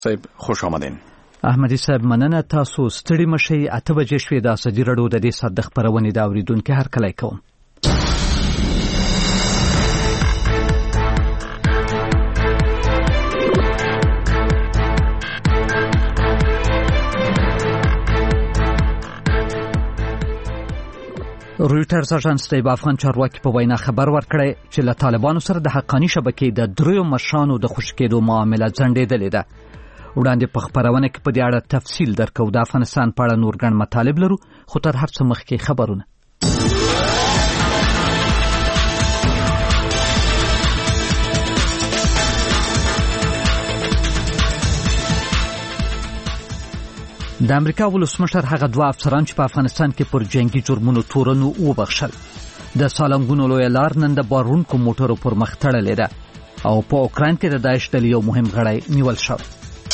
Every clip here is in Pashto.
صاحب خوش آمدین. احمدی صاحب مننه. تاسو ستړي مشي 8 بجې شوې د اسدي رډو د دې صدق پرونې دا اوریدونکو هر کله کوم. رویټرز اژانس د افغان چارواکي په وینا خبر ورکړی چې له طالبانو سره د حقانی شبکې د دریو مشرانو د خوشکېدو معامله ځنډېدلې ده. وړاندې په خبرونه کې په دې اړه تفصیل درکو. د افغانستان په اړه نور ګڼ مطالب لرو، خو تر هر څه مخکې خبرونه. د امریکا ولسمشر هغه دوه افسران چې په افغانستان کې پر جنگي جرمونو تورنو وبخښل. د سالنګونو لوی لار نن د بارونکو موټرو پر مخ تړلې ده او په اوکراین کې د داعش ډلې یو مهم غړی نیول شوی.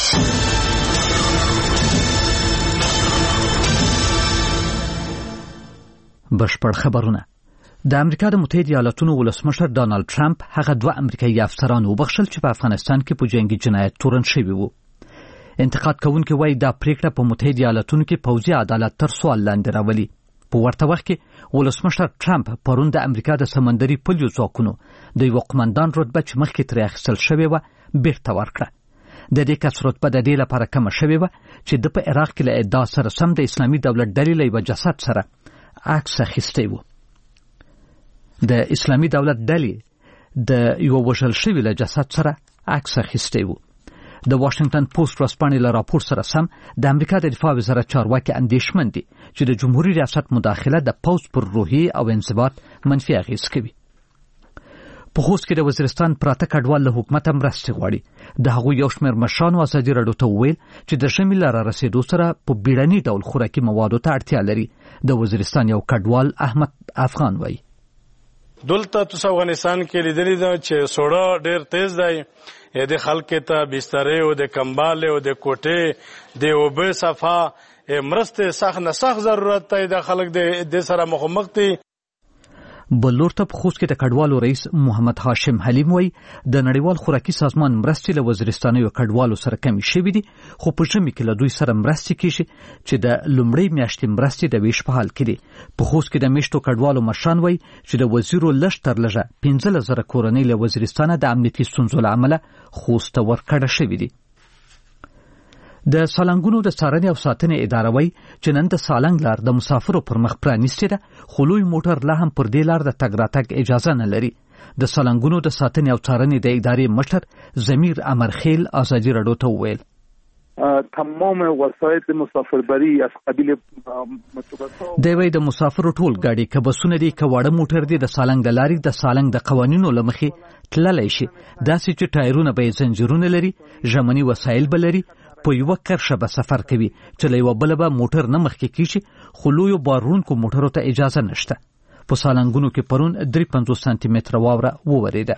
بشپړ خبرونه. د امریکا د متحده ایالاتونو ولسمشر ډانلډ ټرمپ هغه دوه امریکایي افسران وبخښل چې په افغانستان کې په جنگي جنایت تورن شوي وو. انتقاد کوونکي وایي دا پریکړه په متحده ایالاتونو کې پوځي عدالت تر سوال لاندې راولي. په ورته وخت کې ولسمشر ټرمپ پرون د امریکا د سمندري پولیسو ځواکونو د یو قومندان رتبه چې مخکې ترې اخیستل شوې وه بیرته ورکړه. د دې کس رتبه د دې لپاره کمه شوې وه چې د په عراق کې له ادعا سره سم د اسلامي دولت ډلې له یوه جسد سره عکس اخیستی و. د اسلامي دولت ډلې د یو وژل شوي له جسد سره عکس اخیستی و. د واشنگټن پوسټ ورځپاڼې له راپور سره سم د امریکا د دفاع وزارت چارواکي اندېښمن دي چې د جمهوریت ریاست مداخله د پوځ پر روحیې او انضباط منفي اغېز کوي. په خوست کې د وزیرستان پراته کډوال له حکومته مرستې غواړي. د هغوی یو شمېر مشرانو ازادي راډیو ته وویل چې د ژمي له رارسېدو سره په بیړني ډول خوراکي موادو ته اړتیا لري. د وزیرستان یو کډوال احمد افغان وایي دلته تاسو افغانستان کې لیدلی دا چې سوړه ډېر تیز دی. د خلک ته بسترې او د کمبال او د کوټې د اوبه صفا مرسته سخت نه سخت ضرورت دی. د خلک د سره مخامخ دي. بلور ته په خوست کې د کډوالو رئیس محمد هاشم حلیم وایي د نړیوال خوراکي سازمان مرستې له وزیرستانیو کډوالو سره کمې شوې دي، خو په ژمي کې له دوی سره مرستې کیږي چې د لومړۍ میاشتې مرستې د ویش په حال کې دي. په خوست کې د میشتو کډوالو مشران وایي چې د وزیرو لږ تر لږه 15,000 کورنۍ له وزیرستانه د امنیتي ستونزو له امله خوست ته ورکړه شوې دي. د سالنګونو د څارنې او ساتنې اداره وایي چې نن د سالنګ لار د مسافرو پر مخ پرانیستې ده، خو لوی موټر لا هم پر دې لار د تګ راتګ اجازه نه لري. د سالنګونو د ساتنې او څارنې د ادارې مشر ضمیر امرخیل ازادي راډیو ته وویل تمام وسایل مسافربری از قبیل دوی د مسافرو ټول ګاډي که بسونه دي که واړه موټر دي د سالنګ د لارې د سالنګ د قوانینو له مخې تللی شي. داسې چې ټایرونه به یې زنجیرونه لري، ژمني وسایل به لري، په یوه کرښه به سفر کوي چې له یوه بله به موټر نه مخکې کیږي، خو لویو بارونکو موټرو ته اجازه نشته. په سالنګونو کې پرون 53 سانتي متره واوره وورېده.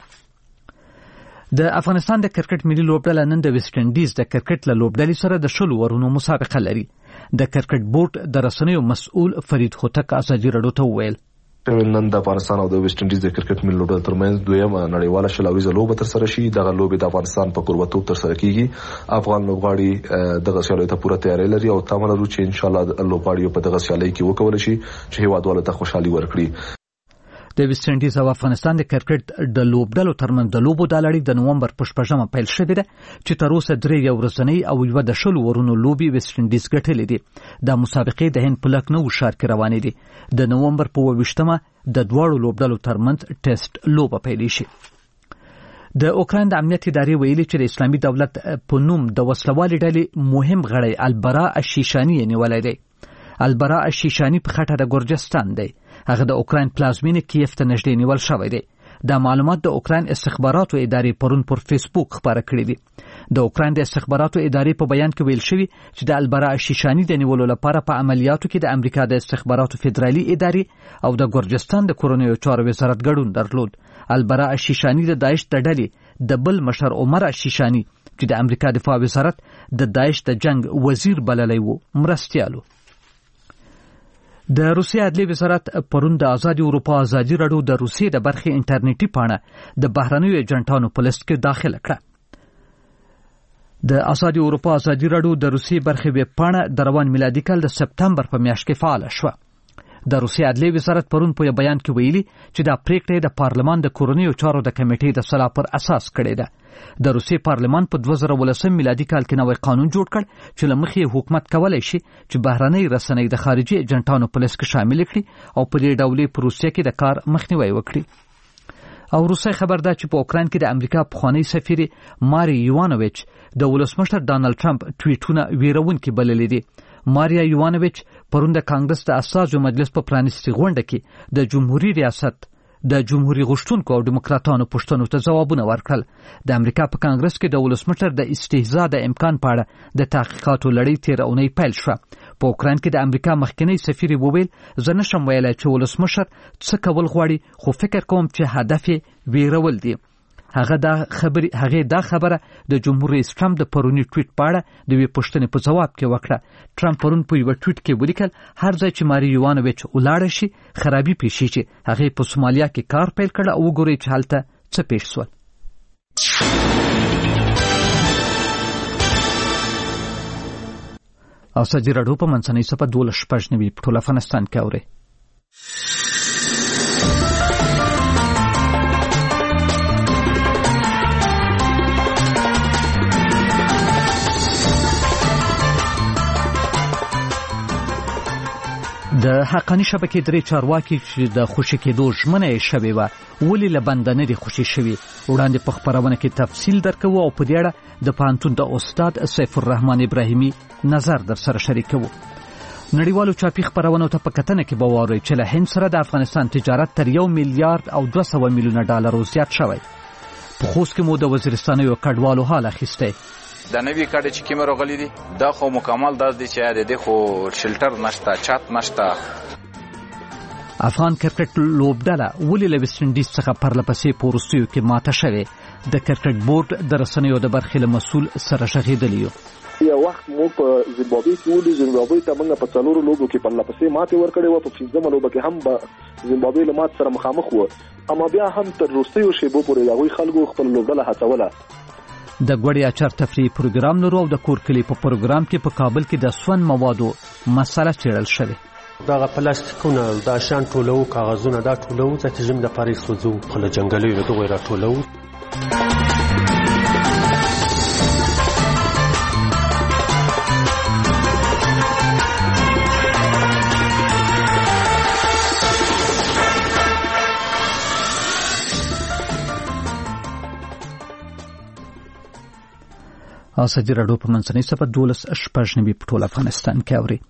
د افغانستان د کرکټ ملي لوبډله نن د ویسټ انډیز د کرکټ له لوبډلې سره د 10 ورونو مسابقه لري. د کرکټ بورډ د رسنیو مسؤل فرید هوتک ازادي راډیو ته وویل نن د افغانستان او د ویسټ انډیز د کرکټ ملي لوبډلې ترمنځ دویمه نړیواله شلویزه لوبه ترسره شي. دغه لوبه د افغانستان په کوربتوب ترسره کیږي. افغان لوبغاړي دغه سیالۍ ته پوره تیاری لري او تمه لرو چې ان شاء الله لوبغاړي په دغه سیالۍ کې وکول شي چې هیوادوالو ته خوشحالي ورکړي. د ویسټ انډیز او افغانستان د کرکټ د لوبډلو ترمنځ د لوبو د لړۍ د نومبر په 8مه پیل شوې ده چې تر اوسه 3 ورځنۍ او یوه د 10 ورونو لوبي ویسټ انډیز ګټلې دي. د مسابقې د هند په لکنهو ښار کې روانې دي. د نومبر په 28مه د دواړو لوبډلو ترمنځ ټیسټ لوبه پیلې شي. د اوکراین د امنیت ادارې ویلي چې د اسلامي دولت په نوم د وسلوالې ډلې مهم غړی البرا الشیشاني نیولای دی. البرا الشیشاني په خټه د ګورجستان دی. هغه د اوکراین پلازمینې کیف ته نږدې نیول شوی دی. دا معلومات د اوکراین استخباراتو ادارې پرون پر فیسبوک خبره کړې دي. د اوکراین د استخباراتو ادارې په بیان کې ویل شوی چې د البرا الشیشاني د نیولو لپاره په عملیاتو کې د امریکا د استخباراتو فدرالي ادارې او د ګورجستان د کورنیو چارو وزارت ګډون درلود. البرا الشیشاني د داعش د ډلې د بل مشر عمر الشیشاني چې د امریکا دفاع وزارت د داعش د جنگ وزیر بللی وو مرستیالو. د روسیې عدلي وزارت پرون د آزادي اروپا ازادي راډیو د روسیې د برخې انټرنیټي پاڼه د بهرنیو ایجنټانو په لیست کې داخله کړه. د آزادي اروپا ازادي راډیو د روسیې برخې ویبپاڼه د روان میلادي کال د سپتمبر په میاشت کې فعال شوه. د روسیې عدلیې وزارت پرون په بیان کې ویلي چې دا پریکړه د پارلمان د کورنیو چارو د کمیټې د صلاح پر اساس کړې ده. د روسیې پارلمان په 2018 میلادي کال کې نوی قانون جوړ کړ چې لمخې حکومت کولای شي چې بهرنۍ رسنۍ د خارجي ایجنټانو په لیست کې شامل کړي او په دې ډول په روسیې کې د کار مخنیوي وکړي. او روسي خبر ده چې په اوکران کې د امریکا پخوانی سفیر ماري یوانوویچ د ولسمشر ډانلډ ټرمپ ټویټونه ویرونکي بللي دي. ماریا یوانوویچ پرون د کانګرس د اساسو مجلس په پرانیستي غونډه کې د جمهوریت ریاست د جمهوریت غوښتونکو او دیموکراتانو پوښتنو ته ځوابونه ورکړل. د امریکا په کانګرس کې د ولسمشر د استهزاء د امکان په اړه د تحقیقاتو لړۍ تیر اونۍ پیل شوه. په اوکران کې د امریکا مخکنی سفیر وویل زه نشم ویلای چې ولسمشر څه کول غواړي خو فکر کوم چې هدف یې ویرول دي. هغه دا خبره د جمهور رئیس ټرمپ د پرونی ټویټ په اړه د وی پوښتنې په جواب کې وکړه. ټرمپ پرون په یو ټویټ کې ولیکل هر ځای چې ماري یوانوویچ ولاړ شي خرابي پیښ شي. هغه په سومالیا کې کار پیل کړ او وګورئ چې هلته څه پیښ شول. ازادي راډیو په منځنۍ صفحه 12 په ټول افغانستان کې اوري. د حقانی شبکې درې چارواکي چې د خوشي کېدو ژمنه یې شوې وه ولې له بنده نه دي خوشي شوي. وړاندې په خپرونه کې تفصیل درکوو او په دې اړه د پوهنتون د استاد سیف الرحمن ابراهیمي نظر در سره شریکوو. نړیوالو چاپي خپرونو ته په کتنه کې به واورئ چې له هند سره د افغانستان تجارت تر 1 میلیارډ او 200 میلیونه ډالرو زیات شوی. په خوست کې مو د وزیرستانیو کډوالو حال اخیستی. د نوی کډ چې کیمه راغلی دي دا خو مکمل داس دي چې د خو شلټر نشته چات نشته. افغان کرکټ لوبډله ولې له ویسټ انډیز څخه پرلپسې په وروستیو کې ماته شوې. د کرکټ بورډ د رسنیو د برخې له مسؤل سره شغېدلی یو. یو وخت مو په زیمبابوې کې ولې زیمبابوې ته موږ په څلورو لوبو کې پرلپسې ماتې ورکړې وه. په 15 لوبه کې هم به زیمبابوې له مات سره مخامخ وه اما بیا هم تر وروستیو شیبو پورې د هغوی خلکو خپل لوبډله هڅوله. د غوړی اچار تفریح پروګرام لرو او د کور کلی په پروګرام کې په کابل کې د سون موادو مسله چیرل شوې. دا پلاستیکونه دا شان ټولو کاغذونه دا ټولو چې زم د پاریس سوزو خل جنگلي له دوه را ټولو. ازادي راډیو په منځنۍ صفحه 12 په ټول افغانستان کې اوري.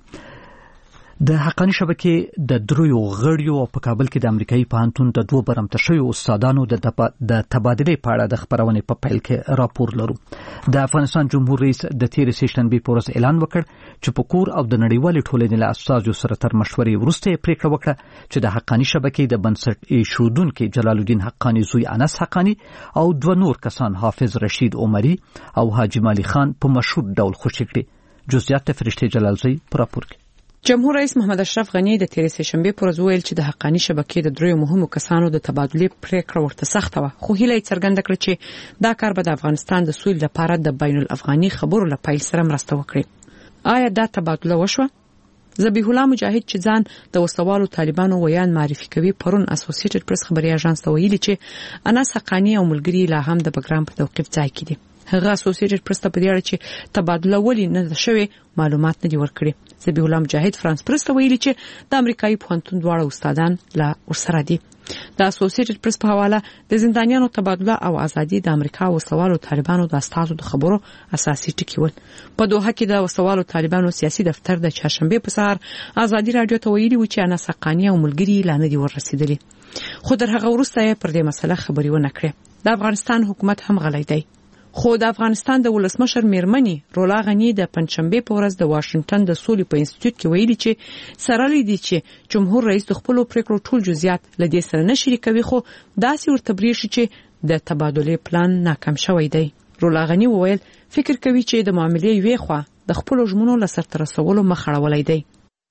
د حقانی شبکې د دریو غړیو په کابل کې د امریکایي پوهنتون د 2 برمته شویو استادانو د تبادلې په اړه د خبرونې په پیل کې راپور لرو. د افغانستان جمهور رئیس د تیر سیشنبه په ورځ اعلان وکړ چې په کور او د نړیوالې ټولنې له استادو سره تر مشورې وروسته پریکړه وکړه چې د حقانی شبکې د بنسټ ایښودونکو جلال الدین حقانی زوی انس حقانی او 2 نور کسان حافظ رشید عمری او حاجی مالی خان په مشهور ډول خوشی کړي. جزئیات فرشته جلالزی پر راپور کې. جمهور رئیس محمد اشرف غنی د تیر سهشنبه پر ورځ ویل چې د حقانی شبکې د دریو مهمو کسانو د تبادلې پریکړه ورته سخته وه خو هیله یې څرګنده کړه چې دا کار به د افغانستان د سولې لپاره د بین الافغاني خبرو لپاره سره مرسته وکړي. آیا دا تبادله وشوه؟ ذبیح الله مجاهد چې ځان د وسوالو طالبانو ویان معرفي کوي پرون اسوسییټډ پریس خبري اژانس ته ویلي چې انس حقانی او ملګری لا هم د بګرام په توقيف ځای کې دي. هغه اسوسییټډ پریس ته په دې اړه چې تبادله ولې نه شوې معلومات نه دي ورکړي. ذبیح الله مجاهد فرانس پریس ته ویلي چې د امریکایي پوهنتون دواړه استادان لا ورسره دي. د اسوسییټډ پریس په حواله د زندانیانو تبادله او ازادي د امریکا وسوالو طالبانو د استادو د خبرو اساسي ټکي ول. په دوحه کې د وسوالو طالبانو سیاسي دفتر د چهارشنبه په سهار ازادي رادیو ته ویلي و چې انس حقانی او ملګری لا نه دي ورسېدلي خو در هغه وروسته پر دې مسله خبري ونه کړې. د افغانستان حکومت هم غلی دی. خو د افغانستان د ولسمشر میرمنې رولا غنی د پنځشنبه په ورځ د واشنگټن د سولې په انسټیټیوټ کې ویلي چې سره لیدي چې جمهور رئیس د خپل پریکړو ټول جزئیات لدې سره نه شریکوي خو داسې ورته بریښي چې د تبادلې پلان ناکام شوی دی. رولا غنی وویل فکر کوي چې د معاملې وی خوا د خپل ژمنو لسرته رسولو مخ اړولای دی.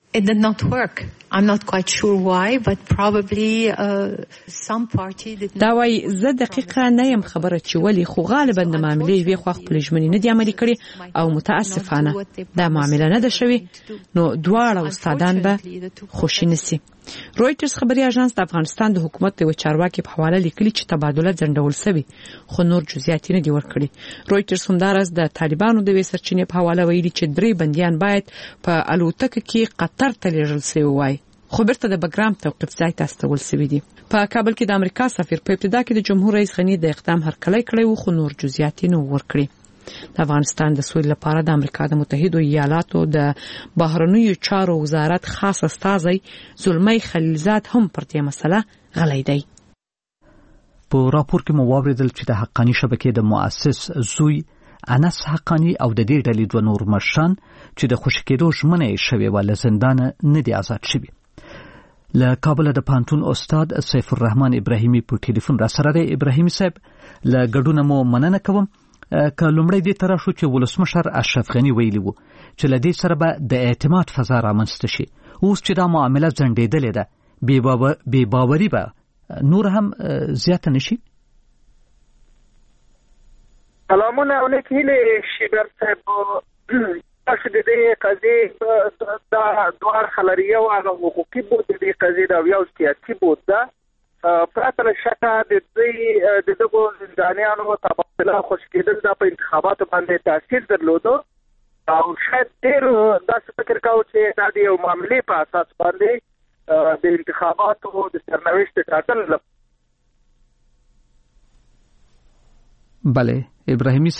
It did not work. I'm not quite sure why, but probably some party did not. دا وایي زه دقیقه نه یم خبره چې ولې خو غالبا د معاملې وی خو خپل ژمنې نه دي عملي کړي او متاسفانه دا معامله نه ده شوې نو دواړه استادان به خوشي نسی. رويټرز خبري اژانس د افغانستان د حکومت د چارواکي په حواله لیکلي چې تبادله ځنډول شوی خو نور جزئیات نه دي ورکړي. رويټرز همدارس د طالبانو د وسرچینې په حواله ویلي چې 3 بنديان باید په الوتکه کې قطر ته لیږل شوی وای خو بیرته د بګرام توقیف ځای ته استول شوی دی. په کابل کې د امریکا سفیر په ابتدا کې د جمهور رئیس غنی د اقدام هرکلی کړی و خو نور جزئیات نه ورکړي. د افغانستان د سولې لپاره د امریکا د متحده ایالاتو د بهرنیو چارو وزارت خاص استازی زلمی خلیلزاد هم پر دې مسله غلی دی. په راپور کې مو واوریدل چې د حقانی شبکې د مؤسس زوی انس حقانی او د دې ډلې دوه نور مشران چې د خوشی کېدو ژمنه یې شوې و له زندان نه دي آزاد شوي. له کابل د پانتون استاد سیف الرحمن ابراهیمی په ټلیفون را سره دی. ابراهیمی صاحب له ګډونه مو مننه کوم. که لومړی دې تر شو چې ولسمشر اشرف غنی ویلی وو چې له دې سره به د اعتماد فضا رامنځته شي. اوس چې دا معامله ځنډېدلې ده بې باوري به نور هم زیاته نشي. سلامونه او نیک هیلې شیبر صاحب. تاسو د دې قضیې دا دوه خلریه او حقوقي بود د دې قضیې دا یو سیاسي بود ده پرته له شکه د دغو زندانیانو تبادله خوشي کېدل دا په انتخاباتو باندې تاثیر درلودو او شاید ډېر داسې فکر کاوه چې دا د یو معاملې په اساس باندې د انتخاباتو د سرنوشت ټاکل. بله ابراهیمی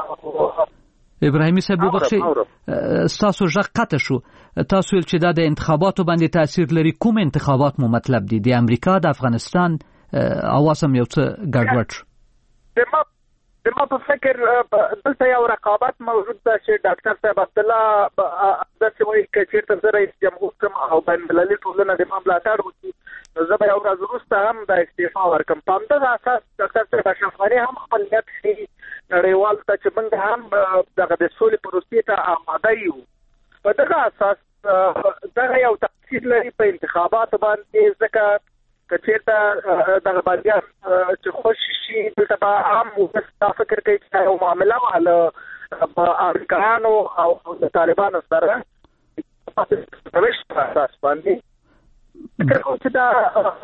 صاحب وبخښئ ستاسو غږ قطع شو. تاسو ویل چې دا د انتخاباتو باندې تاثیر لري. کوم انتخابات مو مطلب دي؟ د امریکا د افغانستان اواسم یو څه ګډوډ شو. د ما په فکر دلته یو رقابت موجود ده چې ډاکټر صاحب عبدالله داسې وایي که چېرته زه رئیس جمهور شم او بین المللي ټولنه د ما ملاتړ وکړي نو زه به یو ورځ وروسته هم د استعفا ورکړم. په همدغه اساس ډاکټر صاحب اشرف غني هم خپل نیت ښیي نړیوال ته چې موږ هم دغه د سولې پروسې ته آماده یو. په دغه اساس دغه یو تاثیر لري په انتخاباتو باندې ځکه که چېرته دغه بندیان چې خوش شي دلته به عام ولس دا فکر کوي چې یو معامله وه له امریکایانو او د طالبانو سره روش په اساس باندې فکر کوم چې دا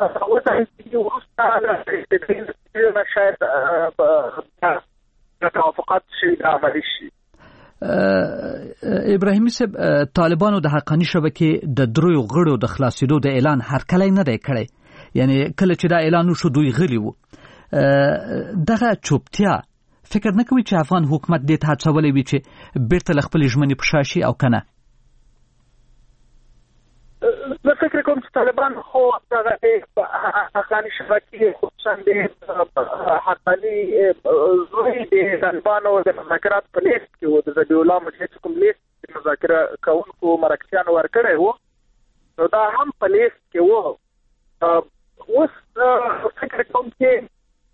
وروسته شاید توافقات شي عملي شي. ابراهیمی صاحب طالبانو د حقانی شبکې د دریو غړو د خلاصېدو د اعلان هرکلی نه دی کړی. یعنی کله چې دا اعلان وشو دوی غلي وو. دغه چوپتیا فکر نه کوي چې افغان حکومت دې ته هڅولی وي چې بیرته له خپلې ژمنې په شا شي او که نه؟ زه فکر کوم چې طالبان خو دغه حقاني شبکې خصوصا د حقاني زوی د طالبانو د مذاکرات په لیست کې و د ذبیح الله مجلس کوم لیست د مذاکره کوونکو مرکچیانو ورکړی و نو دا هم په لیست کې و. اوس فکر کوم چې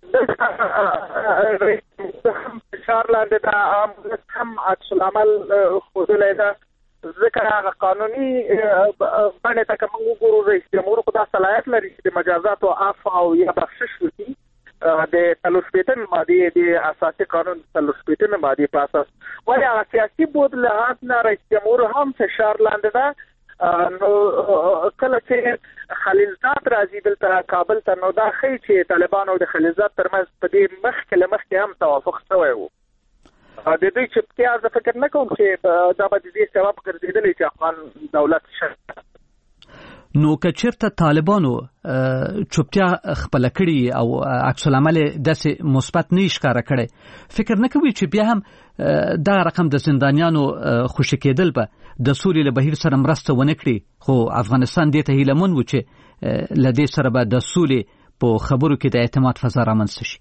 هم فشار لاندې دا عام ولس هم عکس العمل ښودلی ده ځکه هغه قانوني بڼې ته که موږ وګورو رئیس جمهور خو دا صلاحیت لري چې د مجازاتو عفو او یا بخشش وکړي د 43 مادې د اساسي قانون 43 مادې په اساس. ولې هغه سیاسي بود لحاظ نه رئیس جمهور هم فشار لاندې ده. نو کله چې خلیلزاد راځي دلته کابل ته نو دا ښیي چې طالبانو د خلیلزاد ترمنځ په دې مخکې هم توافق شوی و. د دوی چوپتیا زه فکر نه کوم چې دا به د دې سبب ګرځېدلی چې افغان دولت شي. نو که چېرته طالبانو چوپتیا خپله کړي او عکس العمل داسې مثبت نه ښکاره کړی فکر نه کوي چې بیا هم دا رقم د زندانیانو خوشي کېدل به د سولې له بهیر سره مرسته ونه کړي؟ خو افغانستان دې ته هیلهمن و چې له دې سره به د سولې په خبرو کې د اعتماد فضا رامنځته شي.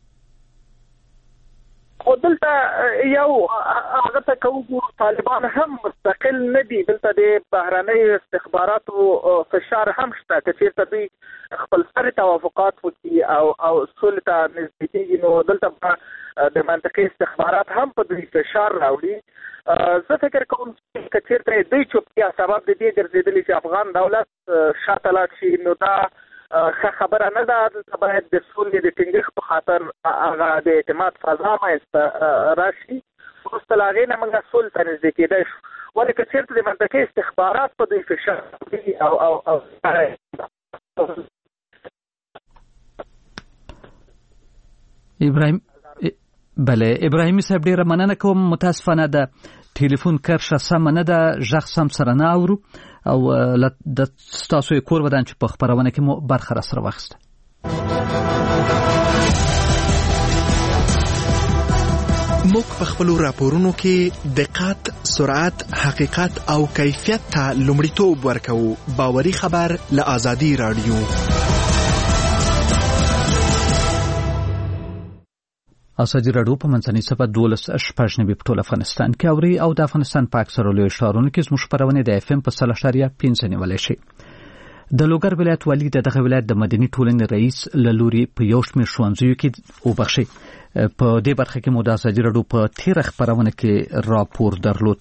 خو دلته یو هغه ته که وګورو طالبان هم مستقل نه دي. دلته د بهرنیو استخباراتو فشار هم شته که چېرته دوی خپل سرې توافقات وکړي او سولې ته نږدې کېږي نو دلته د منطقي استخبارات هم په دوی فشار راوړي. زه فکر کوم چې چېرته دوی چوپتیا سبب د دې ګرځېدلي چې افغان دولت شاته لاړ شي، نو دا ښه خبره نه ده. دلته باید د سولې د ټینګښت په خاطر هغه د اعتماد فضا منځته راشي. وروسته له هغې نه موږ سولې ته نږدې کېدی شو. ولې که چېرته د منطقې استخبارات په دوی فشار ابراهیمي صاحب ډیره مننه کوم. متاسفانه د ټلیفون کرښه سمه نه ده، غږ سم سره نه اورو او د ستاسو کور ودان چې په خبرونه کې مو برخه را سره واخیسته. موږ په خپل راپورونو کې دقت، سرعت، حقیقت او کیفیت ته لومړیتوب ورکوو. باوري خبر له آزادي رادیو. آزادي راډیو په منځنۍ صفحه 12.9 په ټول افغانستان کې اوري او د افغانستان په اکثرو لویو ښارونو کې زموږ خبرونه د FM په 3.5 نیولای شي. د لوګر ولایت والي دغه ولایت د مدني ټولنې رئیس لوري په یو شمېر ښوونځیو کې وبخښي. په دې برخه کې مو د آزادي راډیو په تیر خبرونه کې راپور درلود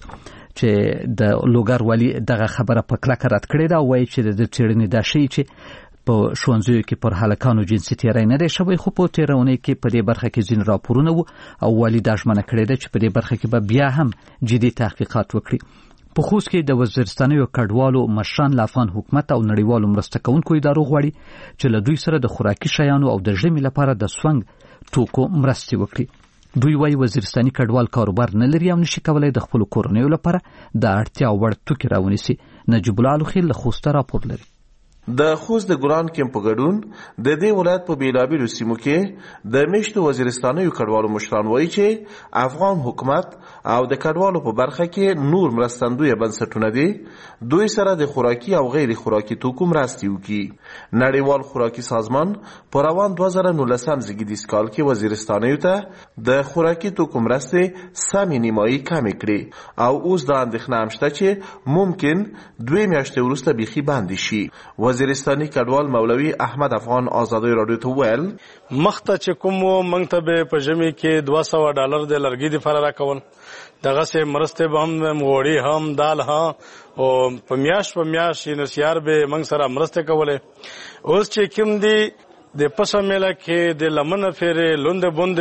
چې د لوګر والي دغه خبره په کلکه رد کړې ده او وایي چې د څېړنې دا شی چې په ښوونځیو کې پر هلکانو جنسي تیری نه دی شوی، خو په تیرونې کې په دې برخه کې ځینې راپورونه وو او والي دا ژمنه کړې ده چې په دې برخه کې به بیا هم جدي تحقیقات وکړي. په خوست کې د وزیرستانیو کډوالو مشران له افغان حکومت او نړیوالو مرسته کوونکو ادارو غواړي چې له دوی سره د خوراکي شیانو او د ژمي لپاره د سونګ توکو مرستې وکړي. دوی وايي وزیرستاني کډوال کاروبار نه لري او نشي کولای د خپل کورنیو لپاره د اړتیا وړ توکي راونیسي. نجیب الله الخیل له خوست راپور لري. د خوست د ګران کیمپ په ګډون د دې ولایت په بیلابیلو سیمو کې د میشتو وزیرستانیو کډوالو مشران وایي چې افغان حکومت او د کډوالو په برخه کې نور مرستندوی بنسټونه دي دوی سره د خوراکي او غیر خوراکي توکو مرستې وکړي. نړیوال خوراکي سازمان په روان 2019 زیږدیز کال کې وزیرستانیو ته د خوراکي توکو مرستې سمې نیمایي کمې کړې او اوس دا اندېښنه هم شته چې ممکن 2 میاشتې وروسته بیخي بندې شي. وزیرستاني کډوال مولوي احمد افغان آزادي راډیو ته ویل مخته چې کوم موږ ته به په ژمي کې $200 د لرګي د فرار کول دغه سه مرسته به هم وړي هم دال ها او په میاش نسیار به موږ سره مرسته کوله. اوس چې کوم دی د پسه میله کې د لمنه فیرې لوند بوند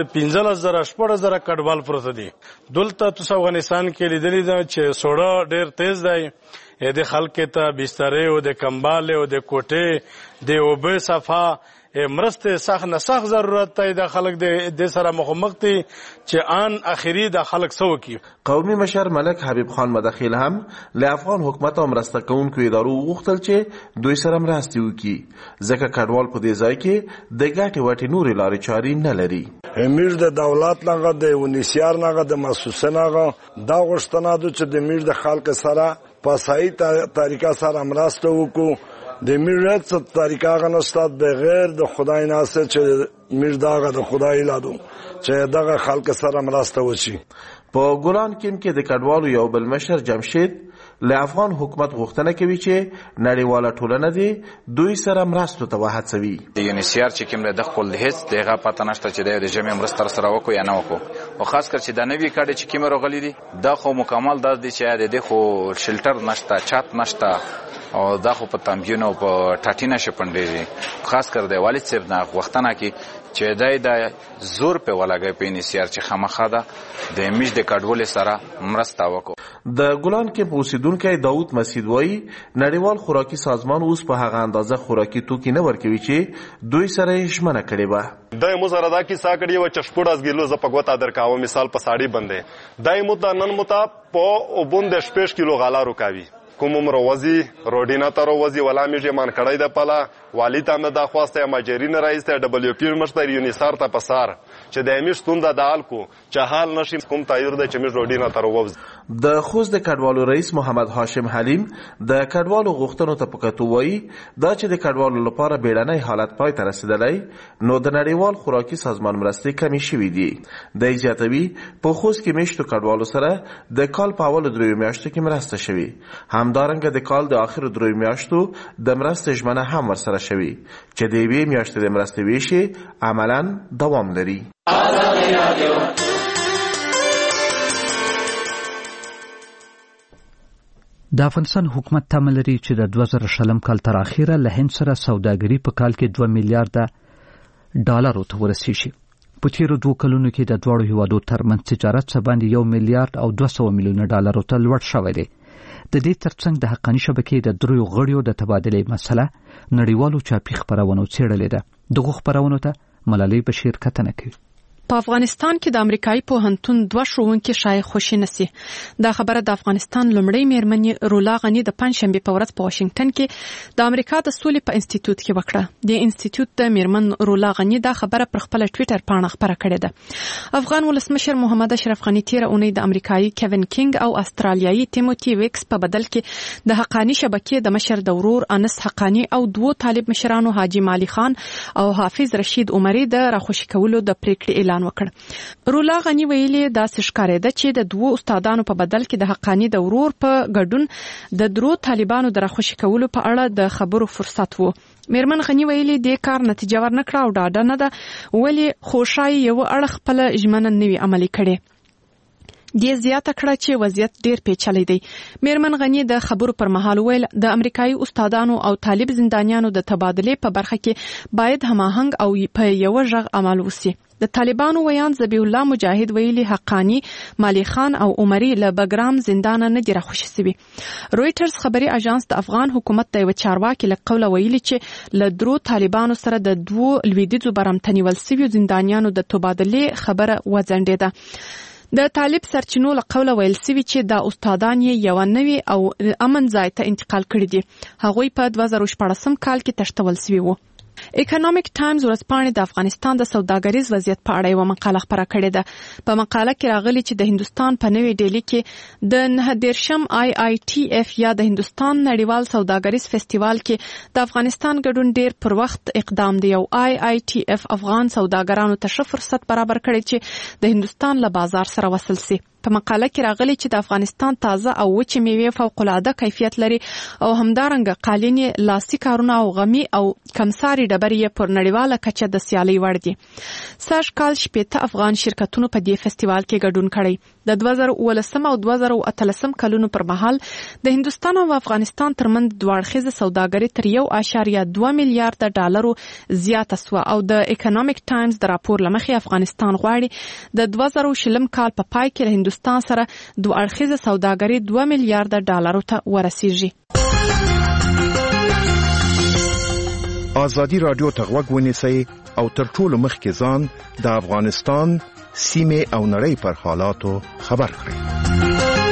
15,000 کډوال پروت دي. دلته تاسو افغانستان کې لیدلی دا چې سوړه ډیر تیز دی. د خلک ته بسترې او د کمبال او د کوټې د اوبه صفا مرسته سخت نه سخت ضرورت دی. د خلک د سره مخامخ دي چې آن اخیری د خلک سو کی. قومي مشر ملک حبیب خان مدخیل هم له افغان حکومت او مرسته کوونکو ادارو وغوښتل چې دوی سره مرسته وکړي ځکه کډوال په دې ځای کې د ګټې وټې نورې لارې چارې نه لري. امیر د دولت نغه د ونیسیار نغه د محسوسه نغه دا غوښتنه ده چې د امیر د خلک سره په صحیح طریقه سره مرسته وکړو. د امیر څخه طریقه غنستاد بغیر د خدای ناسه چې امیر داغه د خدای لادو چې دغه خلک سره مرسته وشي. په ګلان کې د کډوالو یو بل مشر جمشید له افغان حکومت غوښتنه کوي چې نړیواله ټولنه دي دوی سره مرستو ته وهڅوي. د یونیسیار چې کوم د خپل هیڅ دغه پته نشته چې د جمع مرسته سره وکړي یا نه وکړي او خاص کر چې د نوی کډه چې کوم راغلي دي دا خو مکمل د دې چې د خو شلټر نشته چات نشته او دا خو په تامبیونو په ټاټینا شپندې خاص کر د والد صاحب نه وختونه کې چې د زور په ولګي په یونیسیار چې خامخا ده د میش د کډول سره مرسته وکړي. د ګلان کې اوسیدونکو داوود مسعود وایي نړیوال خوراکي سازمان اوس په هغه اندازه خوراکي توکي نه ورکوي چې دوی سره یې ژمنه کړې وه. دای مو سره دا کیسه کړې وه چې 14 کیلو زه په ګوته درکاوه مثال په ساړي باندې دای مو د نن متا په وبند 15 کیلو غلا روکاوي کوم مروزی روډینا تر وزي ولا میږي مان کړای د پلا والی ته مې دا خواسته ماجرین رئیس ته دبليو پی مشتری یونیسار ته پسار چې د امیش توند د الکو چې حال نشي کوم تایر د چمې روډینا تر ووز. د خوست د کډوالو رئیس محمد هاشم حلیم د کډوالو غوښتنو ته پکاتو وایي دا چې د کډوالو لپاره بیړنی حالت پای ته رسیدلی نو د نړیوال خوراکي سازمان مرستې کمی شوې دي. د زیاتوي په خوست کې میشتو کډوالو سره د کال په اول 3 میاشتو کې مرسته شوي همدارنګه د کال د اخر 3 میاشتو د مرستې ژمنه هم ورسره شوي چې د یوې میاشتې د مرستې ویشي عملاً دوام لري. د افغانستان حکومت تمه لري چې د 2020 کال تر اخره له هند سره سوداګري په کال کې 2 میلیارډ ډالر ته ورسیږي. په تیرو 2 کلونو کې د دواړو هیوادو ترمنځ تجارت څه باندې 1 میلیارډ او 200 میلیونه ډالر ته لوړ شوی دی. د دې ترڅنګ د حقاني شبکې د دریو غړیو د تبادلې مسله نړیوالو چاپي خبرونو څېړلې ده. دغه خبرونو ته ملالۍ بشیر کتنه کوي. په افغانستان کې د امریکایي پوهنتون 2 ښوونکي شاید خوشي نشي. دا خبره د افغانستان لومړی میرمن رولا غنی د پنځشنبه په ورځ په واشنگټن کې د امریکا د سولې په انسټیټیوټ کې وکړه. د انسټیټیوټ د میرمن رولا غنی دا خبره پر خپل ټوئیټر پاڼه خبره کړې ده. افغان ولسمشر محمد اشرف غنی تیر اونۍ د امریکایي کیوین کینګ او استرالیایي تیموتی ویکس په بدل کې د حقانی شبکې د مشر د ورور انس حقانی او 2 طالب مشرانو حاجی مالی خان او حافظ رشید عمری د راخوشي کولو د پریکړې اعلان وکړ. رولا غنی ویلي دا ښکارېده چې د 2 استادانو په بدل کې د حقانی د ورور په ګډون د 3 طالبانو د راخوشي کولو په اړه د خبرو فرصت وو. میرمن غنی ویلي د کار نتیجه ورنکړه او ډاډه نه ده ولی خوشای یو اړه خپل ژمنه نوي عملي کړي. د زیاته کړه چې وضعیت ډیر پیچلی دی. میرمن غنی د خبرو پر مهال ویل د امریکایي استادانو او طالب زندانیانو د تبادلې په برخه کې باید هماهنګ او په یو ژغ عمل وسی. د طالبانو ویان ذبیح الله مجاهد ویلي حقانی مالی خان او عمری له بګرام زندان نه دی راخوشي سوي. رويټرز خبري اژانس د افغان حکومت د چارواکي له قوله ویلي چې له 3 طالبانو سره د 2 لویدیځو برمتنیول سوي زندانیانو د تبادلې خبره وځنډېده. د طالب سرچینو له قوله ویل سوي چې د استادان یې یو نوي او امن ځای ته انتقال کړي دي. هغوی په 2014 کال کې تشتول سوي وو. اکونومیک ټایمز ورځپاڼې د افغانستان د سوداګریز وضعیت په اړه یو مقاله خپره کړې ده. په مقاله کې راغلي چې د هندستان په نوې ډیلی کې د 9 IITF یا د هندستان نړیوال سوداګریز فستیوال کې د افغانستان ګډون ډیر پر وخت اقدام دی. او IITF افغان سوداګرانو ته ښه فرصت برابر کړی چې د هندستان له بازار سره وصل شي. په مقاله کې راغلي چې د افغانستان تازه او وچې میوې فوق العاده کیفیت لري او همدارنګه قالینې لاسي کارونه او غمی او کمساري ډبرې پر نړیواله کچه د سیالي وړ دي. سږ کال 18 افغان شرکتونو په دې فستیوال کې ګډون کړی. د 2019 او 2018 کلونو پر مهال د هندستان او افغانستان ترمنځ دوړخیزه سوداګري تر 1.2 میلیارډ ډالرو زیاته سوه او د اکونومیک ټایمز د راپور لمخې افغانستان غواړي د 2020 کال په پای کې له هندستان سره دوه اړخیزه سوداګري 2 میلیارډ ډالرو ته ورسیږي. ازادي رادیو ته غوږ ونیسئ او تر ټولو مخکې ځان د افغانستان سیمې او نړۍ پر حالاتو خبر کړئ.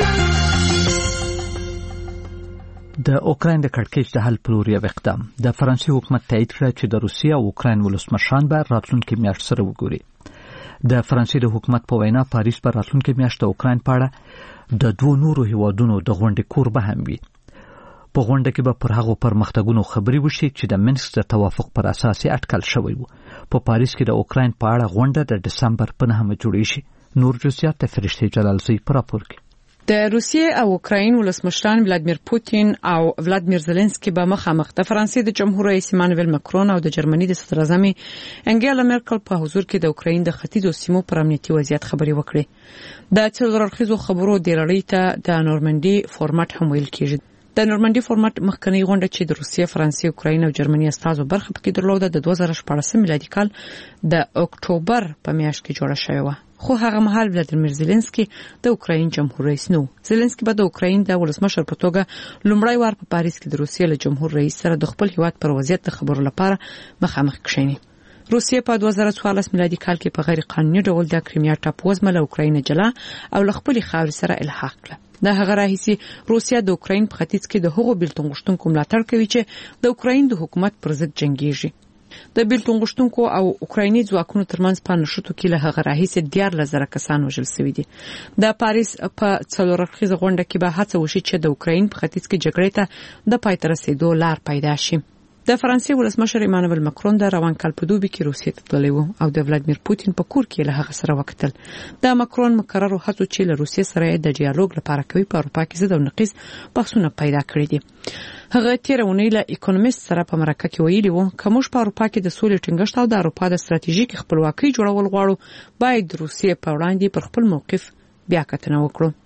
د اوکراین د کړکېچ د حل پر یو اقدام د فرانسې حکومت تایید کړ چې د روسیې او اوکراین ولسمشران به راتلونکي میاشت سره وګوري. د فرانسې د حکومت په وینا پاریس پر راتلونکي میاشت د اوکراین په اړه د 2 نورو هیوادونو د غونډې کوربه هم وي. په غونډه کې به پر هغو پرمختګونو خبرې وشي چې د منسک د توافق پر اساس اټکل شوی وو. په پاریس کې د اوکراین په اړه غونډه د دسمبر په 9 جوړې شي. نور جزئیات د فرشته جلالزی پر راپور کې. د روسیې او اوکراین ولسمشران ولادیمیر پوتین او ولادیمیر زيلنسکي به مخامخ د فرانسې د جمهور رئیس ایمانوئل ماکرون او د جرمني د صدر اعظم انګیلا مرکل په حضور کې د اوکراین د ختیځو سیمو پر امنیتي وضعیت خبرې وکړې. د څلوررخیزو خبرو د لړۍ ته د نورماندي فورمات هم ویل کېږي. د نورماندي فورمات مخکنی غونډه چې د روسیې، فرانسې، اوکراین او جرمني استازو برخه پکې درلوده د 2014 میلادي کال د اکتوبر په میاشت کې جوړه شوې و. خو هغه مهال ولادیمیر زيلنسکي د اوکراین جمهور رئیس نو. زيلنسکي به د اوکراین د ولسمشر په توګه لومړی وار په پاریس کې د روسیې له جمهور رئیس سره د خپل هیواد پر وضعیت د خبرو لپاره مخامخ کښیني. روسیې په 2014 میلادي کال کې په غیر قانوني ډول د کریمیا ټاپوزمه له اوکراین جلا او له خپل خاورې سره الحاق کړه. د هغه راهیسي روسیا د اوکراین په ختیځ کې د هغو بیلتون غوښتونکو ملاتړ کوي چې د اوکراین د حکومت پر ضد جنگيږي. د بیلتون غوښتونکو او اوکرایني ځواکونو ترمنځ په نشټو کې له هغه راهیسي 14,000 کسان وژل شوي دي. د پاریس په څلوررخیزه غونډه کې به هڅه وشي چې د اوکراین په ختیځ کې جګړې ته د پای ته رسیدو لار پیدا شي. د فرانسې ولسمشر ایمانوئل ماکرون د روان کال په دوبي کې روسیې ته تللی و او د ولادیمیر پوتین په کور کې له هغه سره وکتل. د ماکرون مقررو هڅو چې له روسیې سره د ډیالوګ لپاره کوي په اروپا کې زده او نقیض بحثونه پیدا کړی دي. هغه تیرونی له اکونومیست سره په مرکه کې ویلي و کومش په اروپا کې د سولې ټینګښت او د اروپا د ستراتیژیک خپلواکۍ جوړول غواړو باید روسیې په وړاندې پر خپل موقف بیا کتنه وکړو.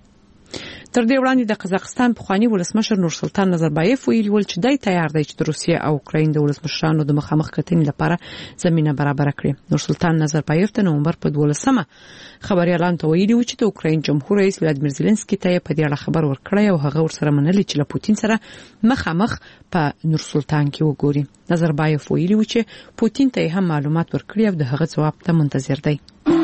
تر دې وړاندې د قزاقستان پخوانی ولسمشر نورسلطان نظربایف ویلي ول چې دای تیار دی چې د روسیې او اوکراین د ولسمشرانو د مخامخ کتنې لپاره زمينه برابر کړي. نورسلطان نظربایف د نومبر په 12مه خبريالان ته ویلي و چې د اوکراین جمهور رئیس ولادیمیر زيلنسکي ته په دې اړه خبر ورکړی او هغه ورسره منلي چې له پوتین سره مخامخ په نورسلطان کې وګوري. نظربایف ویلي و چې پوتین ته هم معلومات ورکړي او د هغه ځواب ته منتظر دی.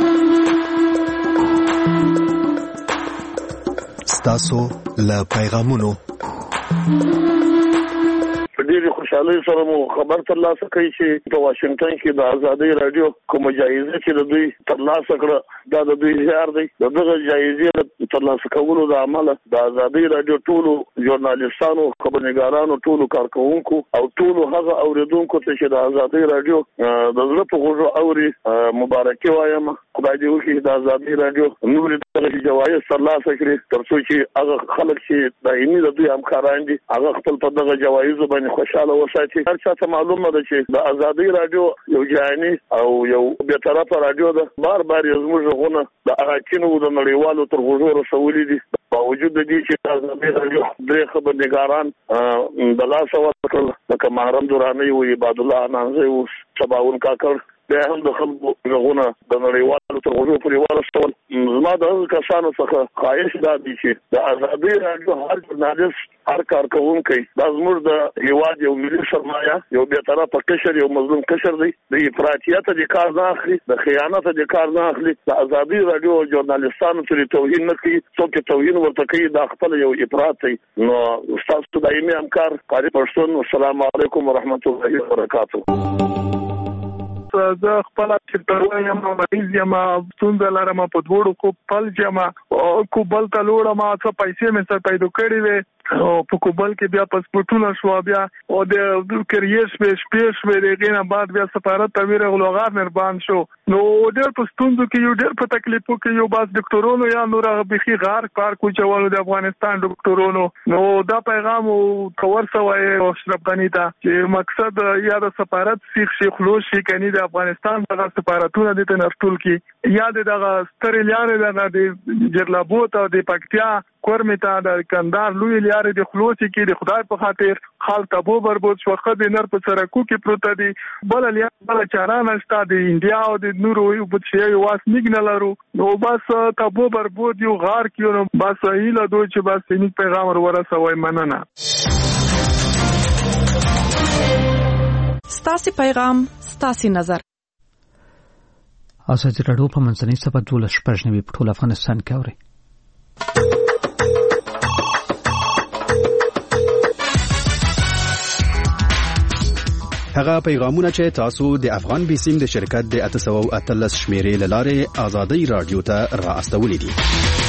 ستاسو له پیغامونو ډېر خوشاله سره مو خبر ترلاسه کړي چې په واشنگټن کې د ازادي رادیو کوم جایزه چې د دوی ترلاسه کړه دا د دوی زیار دی. دغه جایزې ترلاسه کولو د عمله د ازادي رادیو ټولو ژورنالیستانو خبرنګارانو ټولو کارکونکو او ټولو هغه اوریدونکو ته چې د ازادي رادیو د زړه په غوږو اوري مبارکي وایم. خدای دې وکړي د ازادي رادیو نور دغه جوایز ترلاسه کړي ترڅو چې هغه خلک چې دایمي د دوی همکاران دي هغه خپل په دغه جوایزو باندې خوشاله وساتي. هر څه ته معلومه ده چې د ازادي رادیو یو جهاني او یو به طرفه رادیو ده. بار زموږ غونه د اراکینو د نړیوالو تر غوږو رسولې دي. باوجود د دې چې ازادي رادیو درې خبرنګاران د لاس ورکړل لکه محرم دوراني او عباد الله انانزي او سباون کاکړ به هم د خلکو غونه د نړیوالو تر غوږو پورې ورسول. زما د هغو کسانو څخه خواهش دا دی چې د ازادي رادیو هر ژورنالیست هر کارکونکی دا زموږ د هیواد یو ملي سرمایه یو به طرفه قشر یو مظلوم قشر دی. د افراطیت د کار نه اخلي د خیانت د کار نه اخلي. د ازادي رادیو ژورنالیستانو چې توهین نه کوي څوک توهین ورته کوي دا خپل یو افراط دی. نو تاسو دایمي همکار قاری پښتون. السلام علیکم ورحمت الله وبرکاته. زه خپل چرته یم مریض یم څنګه لرم په دوړو کو پل جما کو بل ته لوړم څه پیسې مې سره پیدا کړې وې او په کوبل کې بیا پاسپورتونه شو بیا او د کریئر سپیس ورغینه بعد بیا سفارت ته ورغلو غار نربان شو. نو ډېر پښتونځو کې یو ډېر په تکلیفو کې یو باز ډاکټرونو یا نور بخي غار کار کوچوالو د افغانستان ډاکټرونو. نو دا پیغام خبر سوای او اشرف غنی ته چې مقصد یا د سفارت شیخ لوشي کني د افغانستان د سفارتونو د تنرټول کې یا دغه ستر لارې د جرلابوت او د پکتیا کورمتا د کندار لوی لارې د خلوصي کې د خدای په خاطر خال تبو بربود شو خدای نر په سرکو کې پروت دي بل لارې بل چارانه ستا د انډیا او د نورو یو بچي واس نګنه لرو. نو بس تبو بربود یو غار کې نو بس هیله دوی چې بس تنیک پیغام ورسوي. مننه. ستاسو پیغام ستاسو نظر. ازادي راډیو په منځنۍ سبا 12 په ټول افغانستان کې اوري. هغه پیغامونه چې تاسو د افغان بیسیم د شرکت د 813 شمیرې لاره ازادي رادیو ته را استولې دي.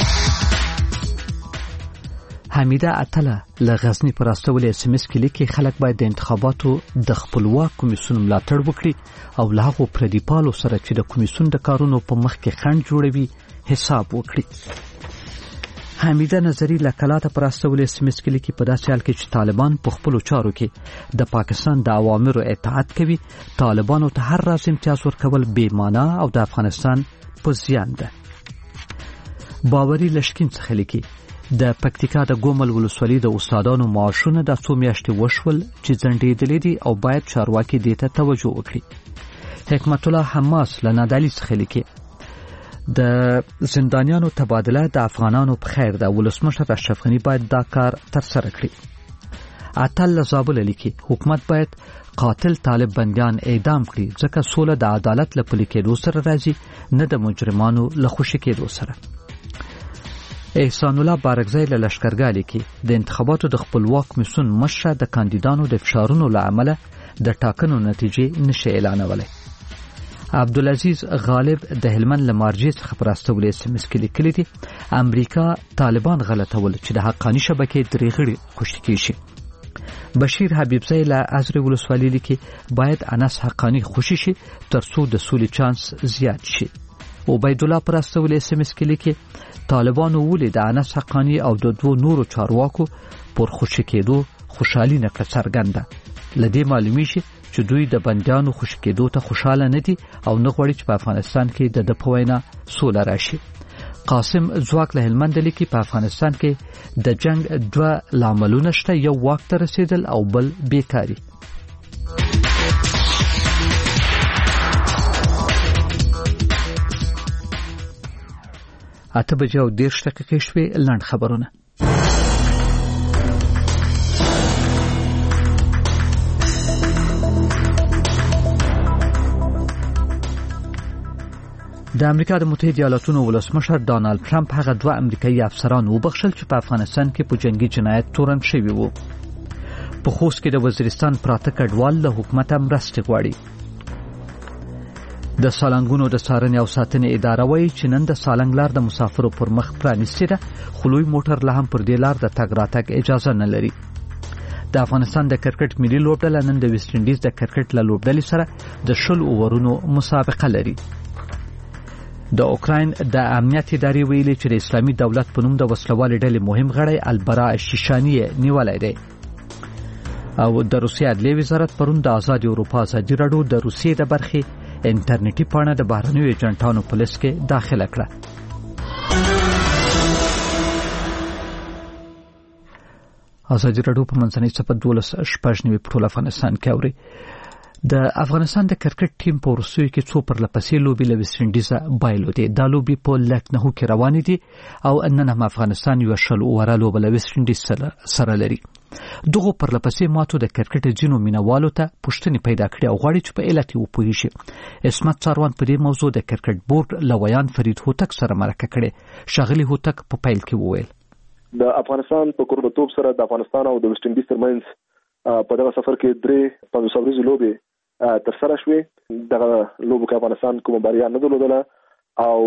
حمیده اتله له غزنی پر استولې اس ام اس کې لیکي خلک باید د انتخاباتو د خپلواک کمیسیون ملاتړ وکړي او له هغو پردیپالو سره چې د کمیسیون د کارونو په مخ کې خنډ جوړوي حساب وکړي. حمیده نظری لکلاته پر استولې اس ام اس کې لیکي په داسې حال کې چې طالبان په خپلو چارو کې د پاکستان د اوامرو اطاعت کوي طالبانو ته هر راز امتیاز ورکول بې معنا او د افغانستان په زیان ده. باوري لشکین څخه لیکي د پکتیکا د ګومل ولسوالۍ د استادانو معاشونه د څو میاشتې وشول چې ځنډېدلې دي او باید چارواکي دې ته توجه وکړي. حکمت الله حماس له نادعلي څخه لیکي د زندانیانو تبادله د افغانانو په خیر ده. ولسمشر اشرف غنی باید دا کار ترسره کړي. عطل زابل لیکي حکومت باید قاتل طالب بندیان اعدام کړي ځکه سوله د عدالت له پلي کېدو سره راځي نه د مجرمانو له خوشي کېدو سره. احسان الله بارکزی له لشکرګاه لیکي د انتخاباتو د خپلواک کمیسیون مشره د کاندیدانو د فشارونو له امله د ټاکنو نتیجې نشي اعلانولای. عبدالعزیز غالب د هلمند لمارجې څخه پر استولې اس ام اس کې لیکلي دي امریکا طالبان غلطول چې د حقاني شبکې درې غړي خوشي کیږي. بشیر حبیبزی له ازرې ولسوالۍ لیکي باید انس حقاني خوشي شي ترڅو د سولې چانس زیات شي. عبید الله پر استولې اس ام اس کې لیکي طالبانو ولې د انس حقاني او د دوه نورو چارواکو پر خوشي کېدو خوشحالي نه کړه څرګنده. لدې معلومي شي چې دوی د بندیانو خوشي کېدو ته خوشاله نه دي او نه غواړي چې په افغانستان کې د په وینا سوله راشي. قاسم ځواک له هلمند لیکي په افغانستان کې د جنگ 2 لاملونه شته، یو واک ته رسیدل او بل بیکاری. اته بجې او 10 دقیقې شوې. لنډ خبرونه. د امریکا د متحده ایالاتونو ولسمشر ډانلډ ټرمپ هغه 2 امریکایي افسران وبخښل چې په افغانستان کې په جنگي جنایت تورن شوي وو. په خوست کې د وزیرستان پراته کډوال له حکومت مرسته غواړي. د سالنګونو د څارنې او ساتنې اداره وایي چې نن د سالنګ لار د مسافرو پر مخ پرانیستې ده، خو لوی موټر لا هم پر دې لار د تګ راتګ اجازه نه لري. د افغانستان د کرکټ ملي لوبډله نن د ویسټ انډیز د کرکټ له لوبډلې سره د 20 اوورونو مسابقه لري. د اوکراین د امنیت ادارې ویلي چې د اسلامي دولت په نوم د وسلوالې ډلې مهم غړی البرا شیشانی نیولای دی. او د روسیې عدلیې وزارت پرون د آزاد اروپا ازادي راډیو د روسیې د برخې انټرنیټي پاڼه د بهرنیو ایجنټانو په لیست کې داخله کړه. ازادي راډیو په منځنۍ صفحه 12 په ټول افغانستان کې اوري. د افغانستان د کرکټ ټیم په وروستیو کې 2 پرلپسې لوبې له ویسټ انډیز بایلودې. دا لوبې په لکنهو کې روانې دي او نن هم افغانستان یو 20 اووره لوبه له ویسټ انډیز سره لري. دغه پرلپسې ماتو د کرکټ ځینو مینوالو ته پوښتنې پیدا کړې او غواړي چې په علت یې وپوهیږي. اسمت څاروان په دې موضوع د کرکټ بورډ لویان فرید هوتک سره مرکه کړې. شاغلی هوتک په پیل کې وویل د افغانستان په قربتوب سره د افغانستان او د ویسټ انډیز ترمنځ په دغه سفر کې 3 500 لوبې تر سره شوې. دغه لوبو کې افغانستان کومه بریا نه درلودله او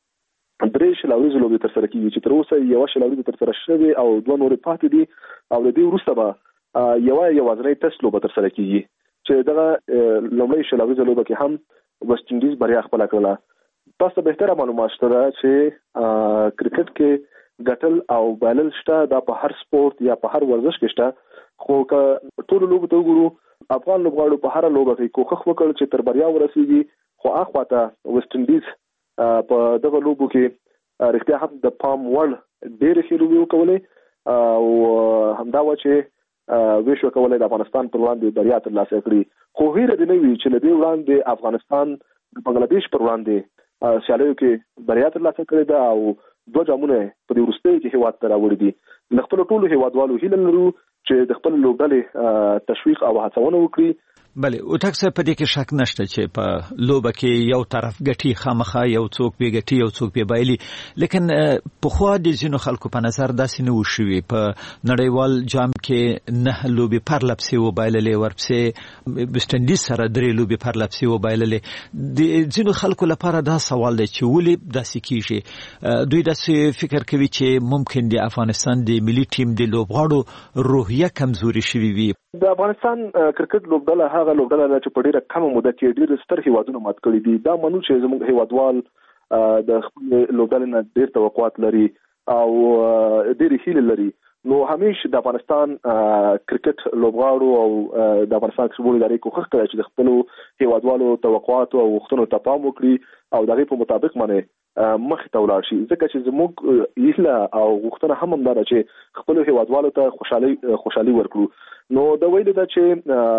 3 شلاوري لوبې تر سره کیږي چې تر اوسه یو شلاوري تر سره شوې او 2 نورې پاتې دي او د دې وروسته به یوازینی ټیسټ لوبه تر سره کیږي چې دغه لومړی شلاوري لوبه کې هم ویسټ انډیز بریا خپل کړله. تاسو به بهتره معلومات شته چې کرکټ کې ګټل او بایلل شته، دا په هر سپورت یا په هر ورزش کې شته، خو که ټول لوبو ته وګورو افغان لوبغاړو په هر لوبه کې کوښښ وکړ چې تر بریا ورسیږي، خو اخواته ویسټ انډیز په دغه لوبو کې رښتیا هم د پام وړ ډېرې ښې لوبې وکولې او همدا و چې ویش وکولای د افغانستان پر وړاندې بریا ترلاسه کړي. خو هیره دې نه وي چې له دې وړاندې افغانستان د بنگلاديش پر وړاندې سیالیو کې بریا ترلاسه کړې ده او 2 جامونه په دې وروستۍ کې هیواد ته راوړي دي. له خپل ټولو هیوادوالو هیله لرو چې د خپل لوبډلې تشویق او هڅونه وکړي. بله او تاسو په دې کې شک نشته چې په لوبه کې یو طرف ګټي خامخا یو څوک به ګټي یو څوک به بایلي، لیکن په خو د ځینو خلکو په نظر داسې نه وشوي. په نړیوال جام کې 9 لوبې پرلپسې و بایللې، ورپسې ویسټ انډیز سره 3 لوبې پرلپسې و بایللې. د ځینو خلکو لپاره دا سوال دی چې ولې داسې کیږي. دوی داسې فکر کوي چې ممکن د افغانستان د ملي ټیم د لوبغاړو روحیه کمزوري شوي وي. د افغانستان کرکټ لوبډله هغه لوبډله ده چې په ډیره کمه موده کې ډیر ستر هیوادونه مات کړي دي. دا منو چې زموږ هیوادوال د خپل لوبډلې نه ډیر توقعات لري او ډیر هیله لري. نو همیشه د افغانستان کرکټ لوبغاړو او د افغانستان فوټبال ادارې کوښښ کوي چې د خپل هیوادوالو توقعات او غوښتنو ته پام وکړي او دغه په مطابق باندې مخ ته ولاړ شي. ځکه چې زموږ هیله او غوښتنه هم دا ده چې خپل هیوادوالو ته خوشحالي ورکړو. نو دا ویل دا چې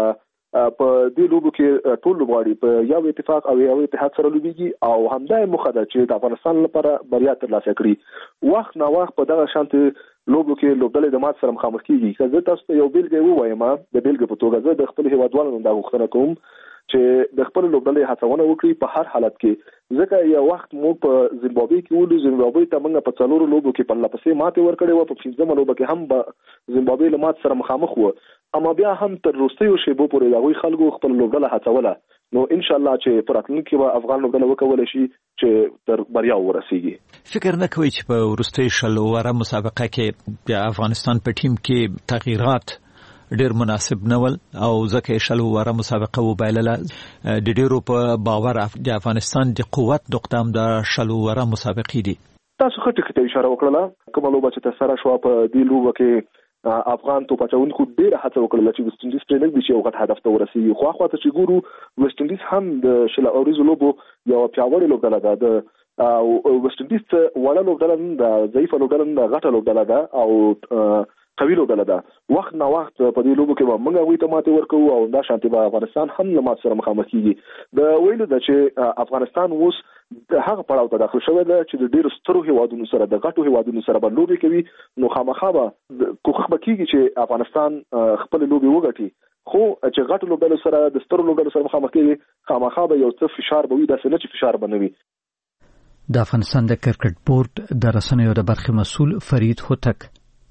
په دې لوبو کې ټول لوبغاړي په یو اتفاق او یو اتحاد سره لوبيږي او همدا موخه ده چې د افغانستان لپاره بریا ترلاسه کړي. وخت نا وخت په دغه شانت لوبو کې لوبډلې د مات سره مخامخ کیږي. که زه تاسو ته یو بیلګه ووایم، د بیلګې په توګه زه د خپل هیوادوالو دا غوښتنه کوم چې د خپل لوبډلې هڅونه وکړي په هر حالت کې. ځکه یو وخت موږ په زیمبابوې کې ولې زیمبابوې ته موږ په 4 لوبو کې په لپسې ماته ورکړې و، په 15 لوبو کې هم زیمبابوې له مات سره مخامخ و، اما بیا هم تر وروستیو شیبو پورې دغه خلکو خپل لوبډله هڅوله. نو ان شاء الله چې پر راتلونکي به افغان لوبډله وکولای شي چې تر بریا ورسیږي. فکر نه کوي چې په وروستي شلو وره مسابقه کې د افغانستان په ټیم کې تغییرات ډیر مناسب نه ول او ځکه شلو وره مسابقه وبایلله. د ډیرو په باور د افغانستان د قوت نقطه هم د شلو وره مسابقې دي. تاسو خټه کې اشاره وکړه کومه لوبه چې تر سره شو په دې لوبه کې افغان تو پچاونکو ډیر هڅه وکړه چې ویسټ انډیز پرې نږدې شي او غټ هدف ته ورسیږي. خو اخواته چې ګورو ویسټ انډیز هم د شل اوريزو لوبو یو پیاوړی لوبډله ده. د ویسټ انډیز وړه لوبډله د ضعیفه لوبډله د غټه لوبډله ده او قوي لوبډله ده. وخت نه وخت په دې لوبو کې به موږ هغوی ته ماتې ورکوو او دا شانتي به افغانستان هم له مات سره مخامخ کیږي. د ویلو ده چې افغانستان اوس هغه پړاو ته داخل شوی ده چې د ډیرو سترو هیوادونو سره د غټو هیوادونو سره به لوبې کوي، نو خامخا به کوښښ به کیږي چې افغانستان خپل لوبې وګټي. خو چې غټو لوبډلو سره د سترو لوبډلو سره مخامخ کیږي خامخا به یو څه فشار به وي، داسې نه چې فشار به نه وي. د افغانستان د کرکټ بورډ د رسنیو د برخې مسؤل فرید هوتک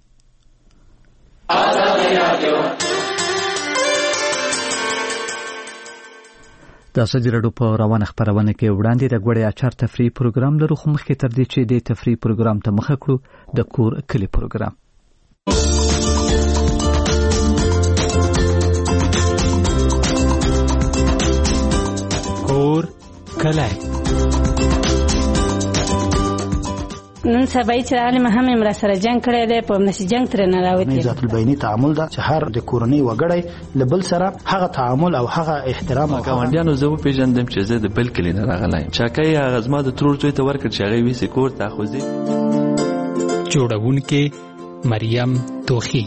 د ازادي راډیو په روانه خبرونه کې وړاندې د غوړې اچار تفریحي پروګرام لرو، خو مخکې تر دې چې د تفریحي پروګرام ته مخه کړو د کور کلی پروګرام. کور کلی نن سبا چې عالم هم امر سره جنگ کړی دی، په نشي جنگ تر نه راوتی. ذات البینی تعامل دا چې هر د کورنۍ وګړي لبل سره هغه تعامل او هغه احترام او ګاونډیانو زه پیژندم چې زه د بل کلی نه راغلی چاکای هغه زما د ترور زوی ته ورکړ چې هغه ویسي کور ته خوځي. جوړونکې مریم توخی.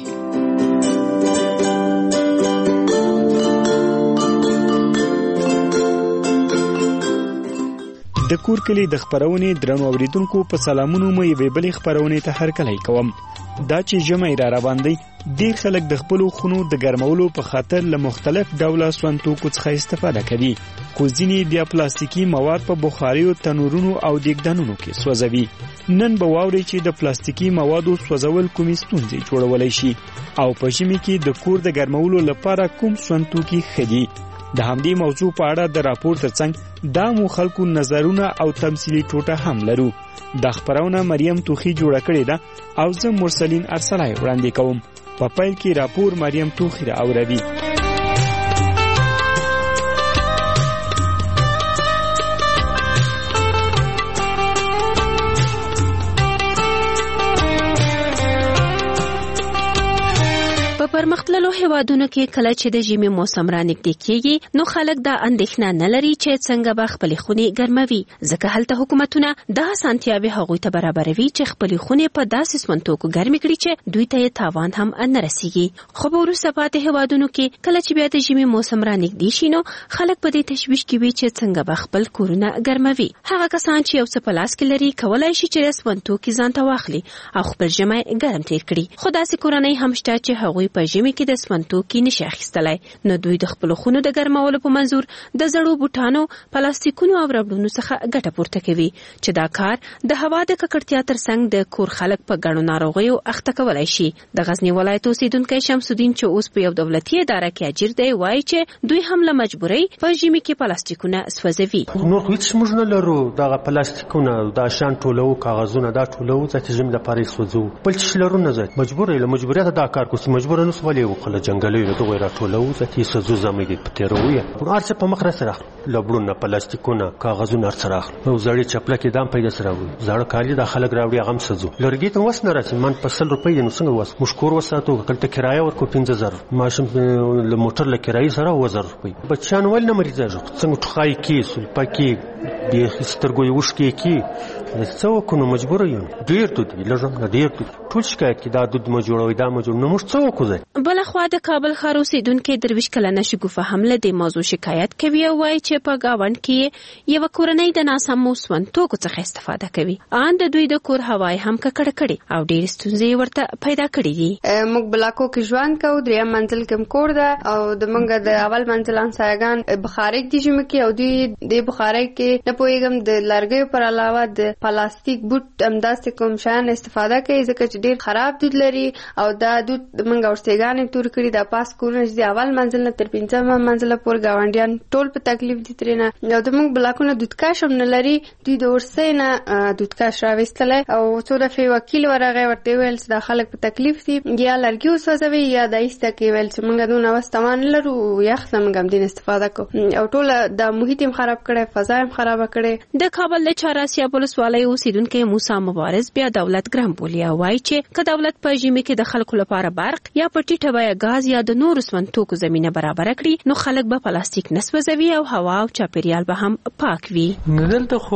د کور کلی د خبرونې درنو اوریدونکو په سلامونو مې وی بلې خبرونې ته هرکلی کوم. دا چې جمعې را روان دی، ډیر خلک د خپل خونو د ګرمولو په خاطر له مختلف ډوله سونتوکو څخه استفاده کوي، خو ځینې بیا پلاستیکي مواد په بخاریو، تنورونو او دیګدانونو کې سوځوي. نن به واوري چې د پلاستیکي موادو سوځول کومې ستونزې جوړولی شي او په ژمي کې د کور د ګرمولو لپاره کوم سونتوکي ښه دي. د همدې موضوع په اړه د راپور ترڅنګ دا مو خلکو نظرونه او تمثيلي ټوټه هم لرو. د خبرونه مریم توخی جوړه کړې ده او زه مرسلین ارسلای وړاندې کوم. په پیل کې راپور مریم توخی را اوروي. پرمختللو هیوادونو کې کله چې د ژمي موسم را نږدې کیږي نو خلک دا اندېښنه نه لري چې څنګه به خپل خونې ګرموي، ځکه هلته حکومتونه د اسانتیاوي هغوی ته برابروي چې خپل خونې په داسې سونتوکو ګرمې کړي چې دوی ته تاوان هم نه رسیږي. خو په وروسته پاتې هیوادونو کې کله چې بیا د ژمي موسم را نږدې شي نو خلک په دې تشویش کې وي چې څنګه به خپل کورونه ګرموي. هغه کسان چې یو څه په لاس کې لري کولای شي چې سونتوکي ځان ته واخلي او خپل ژمی ګرم تیر کړي. خو داسې کورنۍ هم شته چې هغوی په ژمي کې د سونتوکي نشي اخیستلای، نو دوی د خپل خونو د ګرمولو په منظور د زړو بوټانو، پلاستیکونو او ربړونو څخه ګټه پورته کوي چې دا کار د هوا د ککړتیا ترڅنګ د کور خلک په ګڼو ناروغیو اخته کولای شي. د غزنی ولایت اوسیدونکو شمس الدین چې اوس په یو دولتي اداره کې اجیر دی وایي چې دوی هم له مجبورۍ په ژمي کې پلاستیکونه سوځوي. نور هیڅ موږ نه لرو، دغه پلاستیکونه دا شان ټولو کاغذونه دا ټولو چې ژمي لپاره سوځو، بل څه لرو نه زه مجبور یم، مجبوریت دا کار کوم، مجبور نه سوالې وکړه جنگلې له دوه را ټولو چې سوځو زمې دي پتیروي ورڅ په مخ را سره لبړونه، پلاستیکونه، کاغذونه سره او زړې چپله کې دام پیدا سره وي، زړه کالی د خلک راوړي غم سوځو. لرګي ته وس نه راځي، من په 100 روپۍ نو څنګه وس مشکور وساتو کله کرایه ورکو 15000 ماشم له موټر له کرایه سره 1000 روپۍ. بچان ول نه مریضه څنګه ټخای کې سول پکې به سترګوي وشکې کې څو کو مجبور یم ډیر ته دی لږه ډیر ټول شکایت کې دا د مجبوروي دا مجبور نو موږ څه وکړو. بل خو د کابل ښار اوسیدونکو درویش کلنه شګوفه حمله د موضوع شکایت کوي او وايي چې په گاوند کې یو کورنۍ د ناسمو سونتوکو څخه استفاده کوي، ان د دوی د کور هوای هم ککړ کړي او ډیر ستونزې ورته پیدا کړي دي. موږ بلاکو کې ژوند کوو، دریم منزل کې کور ده او د منګه د اول منزل انسایګان بخاري دي چې مکه او دوی د بخاري کې نه پويګم د لرګي پر علاوه د پلاستیک بوت امداسته کوم شان استفاده کوي ځکه چې ډیر خراب دود لري او دا دود منګه ورستګان تور کړی د پاس کورونه د اول منزل نه تر 5م منزل پورې گاونډیان ټول په تکلیف دي ترنه یو د موږ بلاکونه دودکاش هم نه لري، دوی د ورسینه دودکاش راوستل او څو دفعه وکیل ورغه ورته ویل چې د خلک په تکلیف دي یا لرګي وسوځوي یا د ایسته کې ویل چې موږ دونه واستمان لرو یا خپل موږ دین استفاده کو او ټول د محیط هم خراب کړي، فضا هم خراب کړي. د کابل د چاراسیا پولیس والي اوسیدونکو موسی مبارز بیا دولت ګرام بولیا وایي چې چې که دولت په ژمي کې د خلکو لپاره برق یا په ټیټه بیه غاز یا د نورو سمنټوکو زمینه برابر کړي نو خلک به پلاستیک نه سوځوي او هوا او چاپیریال به هم پاک وي. دلته خو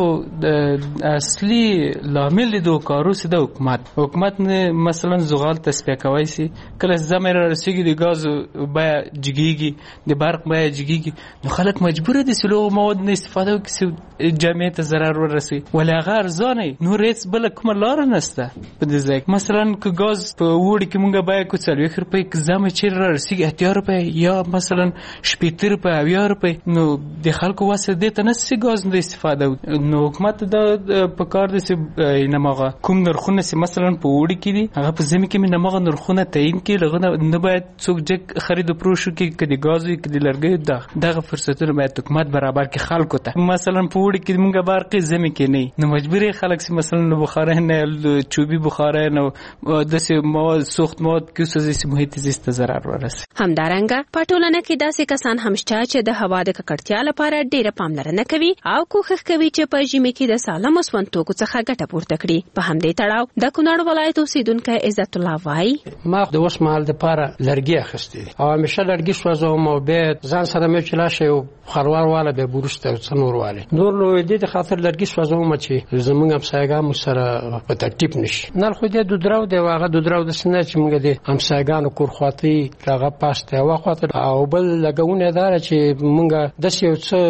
د اصلي لامل د کارو سي د حکومت نه مثلا زغال تصفیه کوي سي کله زمره رسیږي د غاز بیه جګیږي د برق بیه جګیږي نو خلک مجبور دي چې له مواد نه استفاده وکړي جامعه ته ضرر ورسي ولا غیر ځانه نو ریس بل کوم لار نشته په دې ځای مثلا که غاز په وړي کې مونږه بیه کو 40 روپۍ زمه چې رسیږي 80 روپۍ یا مثلا 70 روپۍ 80 روپۍ نو د خلکو واسه دې ته نسي غاز نه استفاده نو حکومت د په کار د نماغه کوم نرخونه سي مثلا په وړي کې دي هغه په زمي کې نماغه نرخونه تعیین کې لغه نه باید څوک جګ خرید او پروشو کې کدي غاز وي کدي لرګي دغه فرصتونه باید حکومت برابر کې خلکو ته مثلا په وړي کې مونږه برقي زمي کې نه نو مجبوري خلک سي مثلا بخاره نه چوبي بخاره نه د مواد سوخت مواد کې سوزي محیط زیست ضرر ورسي. همدارنګه په ټولنه کې داسې کسان هم شته چې د هوا د ککړتیا لپاره ډیره پاملرنه کوي او کوښښ کوي چې په ژمي کې د سالمو سمنټوکو څخه ګټه پورته کړي. په همدې تړاو د کونړ ولایت اوسیدونکی عزت الله وایي ما د اوس مهال د پاره لرګي اخیستي او همیشه لرګي سوځوم او به ځان سره مې چلاشه او خروار والا به بورسته څنور واله نور نو دې خاطر لرګي سوځوم چې زمونږ همسایګان سره په ترتیب نشي نه خو دې د دراو دی واغه د دراو د سنه چې موږ دې همسایګانو کور خواطي هغه پاسته واخواته او بل لګونه دار چې موږ د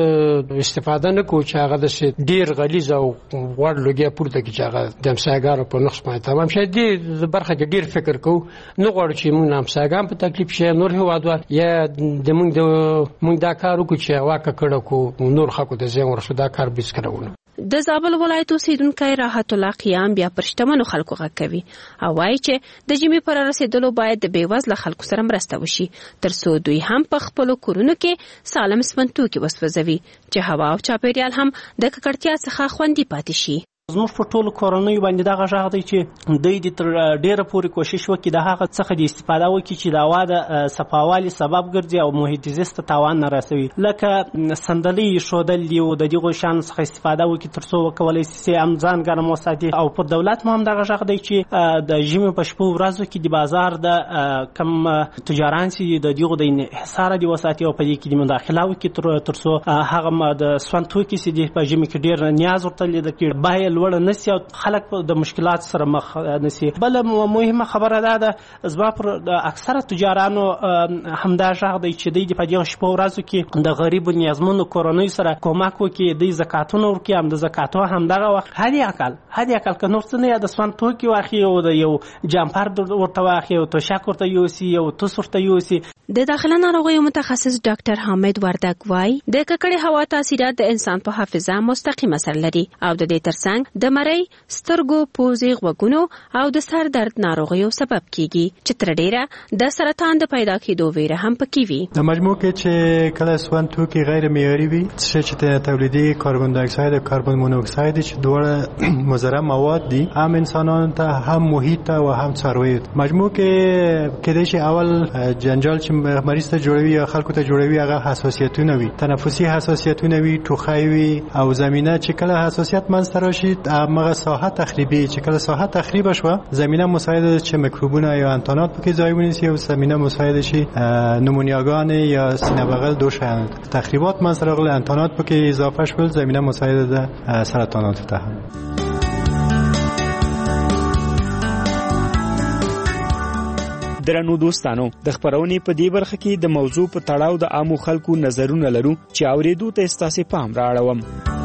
څه استفاده نه کوو چې هغه د ډیر غلیظ او وړ لګي پورته کې چې هغه د همسایګانو په نقص باندې تمام شي دې برخه کې ډیر فکر کوو نو غواړو چې موږ همسایګان په تکلیف شي نور هوادوال یا د موږ دا کار وکړو چې واکه کړو کو نور خلکو د زین ورسو دا کار بیس کړو. د زابل ولایت اوسیدونکی راحت الله قیام بیا پر شتمنو خلکو غږ کوي او وایي چې د ژمي پر رسیدلو باید د بیوزله خلکو سره مرسته وشي ترڅو دوی هم په خپلو کورونو کې سالم سمنټوکي وسوځوي چې هوا او چاپیریال هم د ککړتیا څخه خوندي پاتې شي. زموږ په ټولو کورنیو باندې دغه غږ دی چې دوی د تر ډیره پورې کوشش وکړي د هغه څخه د استفاده وکړي چې د هوا د صفاوالي سبب ګرځي او محیط زیست تاوان نه رسوي لکه صندلي ښودل دي او د دغو شیانو څخه استفاده وکړي ترڅو وکولی شي هم ځان ګرم وساتي او پر دولت هم دغه غږ دی چې د ژمي په شپو ورځو کې د بازار د کم تجاران چې د دغو د انحصار دي وساتي او په دې کې د مداخله وکړي ترڅو هغه د سمنټوکي چې په ژمي کې ډیر نیاز ورته لیدل کېږي باید لوړ نسی او خلک د مشکلات سره مخ نسی. بل مهمه خبره ده زما پر اکثره تجارانو همدا ژغ دی چې د په دې شپو ورځو کې د غریب نیازمنو کورنۍ سره کومک وکړي د زکاتونو ورکړي هم د زکاتو هم دغه وخت هدي اقل که نور څه نه د سوان توکي واخی او د یو جامپر ورته واخی او توشک ورته یوسي او توس ورته یوسي. د داخله ناروغیو متخصص ډاکټر حامد وردګ وایي د ککړې هوا تاثیرات د انسان په حافظه مستقیم اثر لري او د دې ترڅنګ د مری سترګو پوزې غوږونو او د سر درد ناروغیو سبب کیږي چې تر ډیره د سرطان د پیدا کېدو ویره هم پکې وي. د مجموع کې چې کله سوان توکي غیر معیاري وي چې تولیدي کاربن دای اکساید او کاربن مونوکساید چې دوه مضر مواد دي هم انسانانو ته هم محیط او هم څارویو مجموع کې کېدای شي اول جنجال چې مریض ته جوړوي یا خلکو ته جوړوي هغه حساسیتونه وي تنفسي حساسیتونه وي ټوخی وي او زمينه چې کله حساسیت منځ راشي هغه ساحه تخریبي چې کله ساحه تخریب شوه زمينه مساعده چې میکروبونه یا انتانات پکې ځای ونیسي او زمينه مساعده شي نمونیاگان یا سینه بغل دو شان تخریبات منځ راغله انتانات پکې اضافه شول زمينه مساعده ده سرطانات ته هم. درنو دوستانو د خبرونې په دې برخه کې د موضوع په تړاو د عامو خلکو نظرونه لرو چې اوریدو ته ستاسو پام راړوم.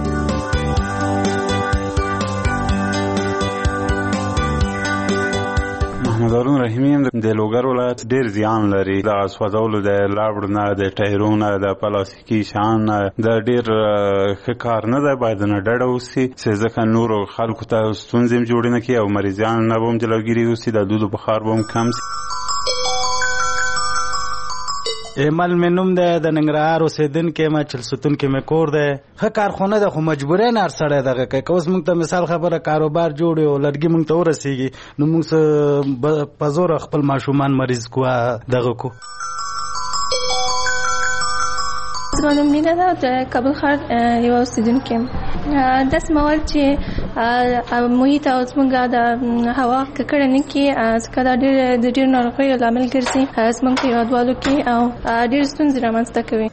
محمد هارون رحیمی د لوګر ولایت ډیر زیان لري د اسوادولو د لاړو نه د ټایرونو د پلاستیکي شان د ډیر ښکار نه ده باید نه ډډه وسی چې ځکه نور خلکو ته ستونزې جوړ نه کړي او مریضان نه بم جلوګیری وسی د دود بخار بم کم سي. ایمل منوم ده د ننګرهار اوسیدونکو ما چلستون کې مې کور ده ښه کارخونه ده خو مجبورې نه سړی دغه کوي که اوس موږ ته مثال خبره کاروبار جوړ او لرګي موږ ته ورسیږي نو موږ په زور خپل ماشومان مریض کوه دغه کو. زما نوم مینا ده د کابل ښار یوه اوسیدونکې یم. داسې مواد چې محیط او زموږ د هوا ککړه نه کې ځکه دا ډېر ناروغیو لامل ګرځي زموږ په هیوادوالو کې او ډېر ستونزې رامنځته کوي.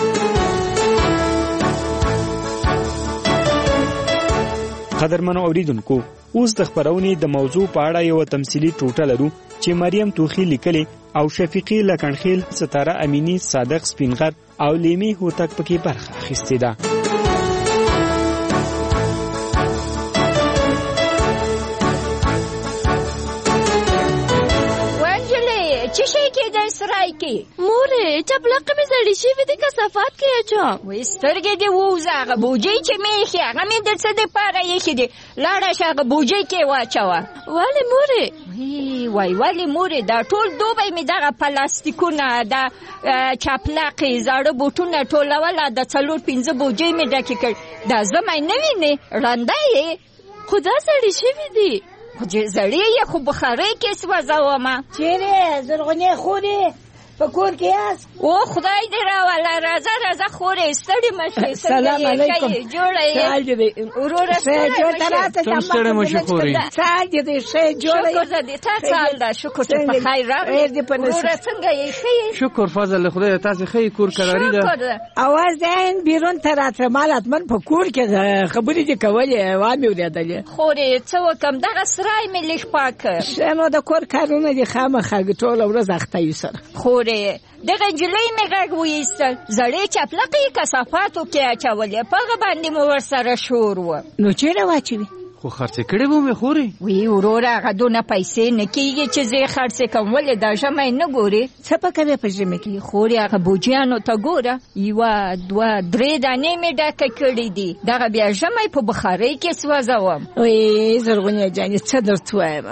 قدرمنو اوریدونکو، اوس د خبرونې د موضوع په اړه یو تمثيلي ټوټه لرو چې مریم توخی لیکلې او شفیقی لکنخیل، ستاره امینی، صادق سپینغر او لیمی هوتک پکې برخه اخیستې ده. چی شي کې د سرای کې مورې چپلقه مې زړې شي د کثافات کې اچو وې سترګې دی ووزه هغه بوجي چې مې خي هغه مې د څه د پاره یې خي دی لاړه شغه بوجي کې واچوه والي مورې وای مورې دا ټول دوبه مې دغه پلاستیکونه دا چپلقه زړه بوټونه ټولول د 4-5 بوجي مې ډکې کړ دا زمای نه ویني رانده یې خدا زړې شي دی خو زړې یې خو بخارۍ کې سوځومه چیرې زرغونې خورې په کور کې یاست او خدای دې راوله راځه خورې ستړې مشې سلام علیکم جوړه یې وروره ستړې مشې خورې سال دې ښه جوړه شکر دې تا سال دا شکر ته په خیر راغلی وروره څنګه یې ښه شکر فضل خدای تاسو ښه کور قراری ده اواز دین بیرون تر اتمالات من په کور کې خبرې دې کولې وامه ورېدلې خورې څه وکم دغه سرای مې لیک پاک شنو د کور کارونه دي خامخا ټول ورځ اخته یې سره دغه جلۍ مې غږ وایستل زړې چپلقې کثافاتو کې اچولې په هغه باندې مو ورسره شور و نو چیرې واچوي خو خرڅ کړې ومه خوري وی وروره هغه دونه پیسې نه کیږي چې زه خرڅ کوم ولې دا ژمې نه ګوري څه پکې په ژمې کې خوري هغه بوجیانو ته ګوره 1-2-3 دانې مې ډکه کړې دي دغه بیا ژمې په بخارۍ کې سوځوم وی زرغونې جانې څه درته وایم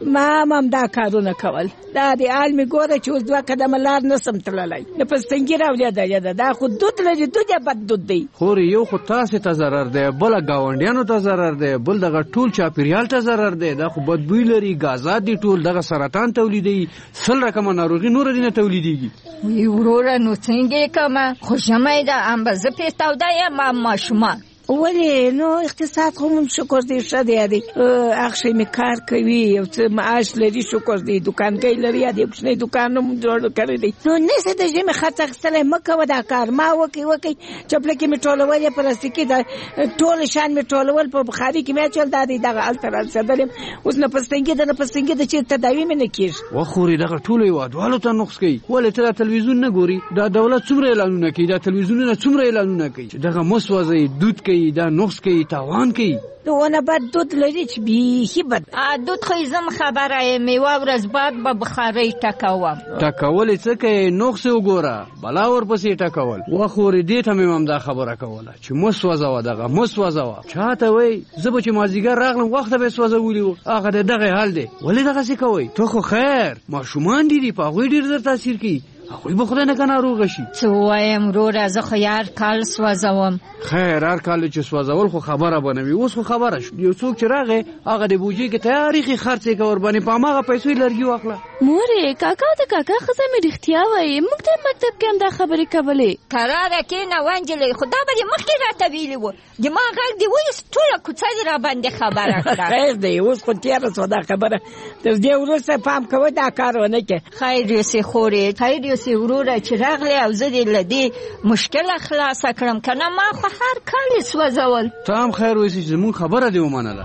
ما دا کارونه کول دا دی عالمي ګوره چې اوس 2 قدمه لار نسم تللای نه پستنګي راولې دا خو دود لري دوه بد دود دی خوري یو خو تاسو ته zarar دی بل گاونډیانو ته zarar دی بل دغه ټول چاپیریال ته zarar دی دا خو بدبوی لري غازات دي ټول دغه سرطان تولیدي 100 رقم ناروغي نور دي نه تولیديږي وی وروره نو څنګه کما خو ژمې دا امبزه پیتاو دا یا ماشومان ولی نو اقتصاد هم شکر دی شده دی اخشی می کار کوي او معاش لري شکر دی دکانګي لري دی کوچنی دکانم جوړ کړی دی نو نسه د جمع خرڅ اخستل مکه ودا کار ما وکي چپلکه می ټولول پلاستیکي دا ټول شان می ټولول په بخاري کې می چل دادی دغه الترال سدلم اوس نه پستنګي د چې تداوی می نه کیږي وخوري دغه ټول یوادوالو ته نقص کوي ولې ته تلویزیون نه ګوري دا دولت څومره اعلانونه کوي دا تلویزیونونه څومره اعلانونه کوي دغه مسوځي دود کوي دا نقص کوي تاوان کوي دونه بد دود لري چې بیخي بد دود خو زم خبره میوه ورځ بعد به بخارۍ ټکوم ټکول څه کوي نقص وګوره بلا ورپسې ټکول وخوري دې ته مې هم دا خبره کوله چې مسوځه دغه مسوځه چاته وای زه چې مازیګر راغلم وخت به سوځولې و هغه دغه حال دی ولې دغه څه کوي ته خو خیر ماشومان دي په غوي ډیر زر تاثیر کوي خو به خدای نه کنه روغ شي څه وایم وروره زه خو یار کال سوځوم خیر هر کال چې سوځول خو خبره بنوي اوس خو خبره شو یو څوک چې راغی هغه د بوجي کې تاریخي خرڅې کور باندې په ماغه پیسې لرګي واخله مورې کاکا خزه مې رښتیا وایي موږ د مکتب کې هم دا خبرې کولې قراره کې نه وانجلې خدا به مخکې راته ویلې و د ما غږ دی وایي ټول کوڅه را باندې خبره کړه خیر دی اوس خو تیر څه دا خبره تر دې وروسته پام کوه دا کارونه کې خیر یې خورې خیر یې وروره چې راغلی او زه دې له دې مشکله خلاصه کړم کنه ما خو هر کال یې سوځول ته هم خیر وایسې چې زمونږ خبره دې ومنله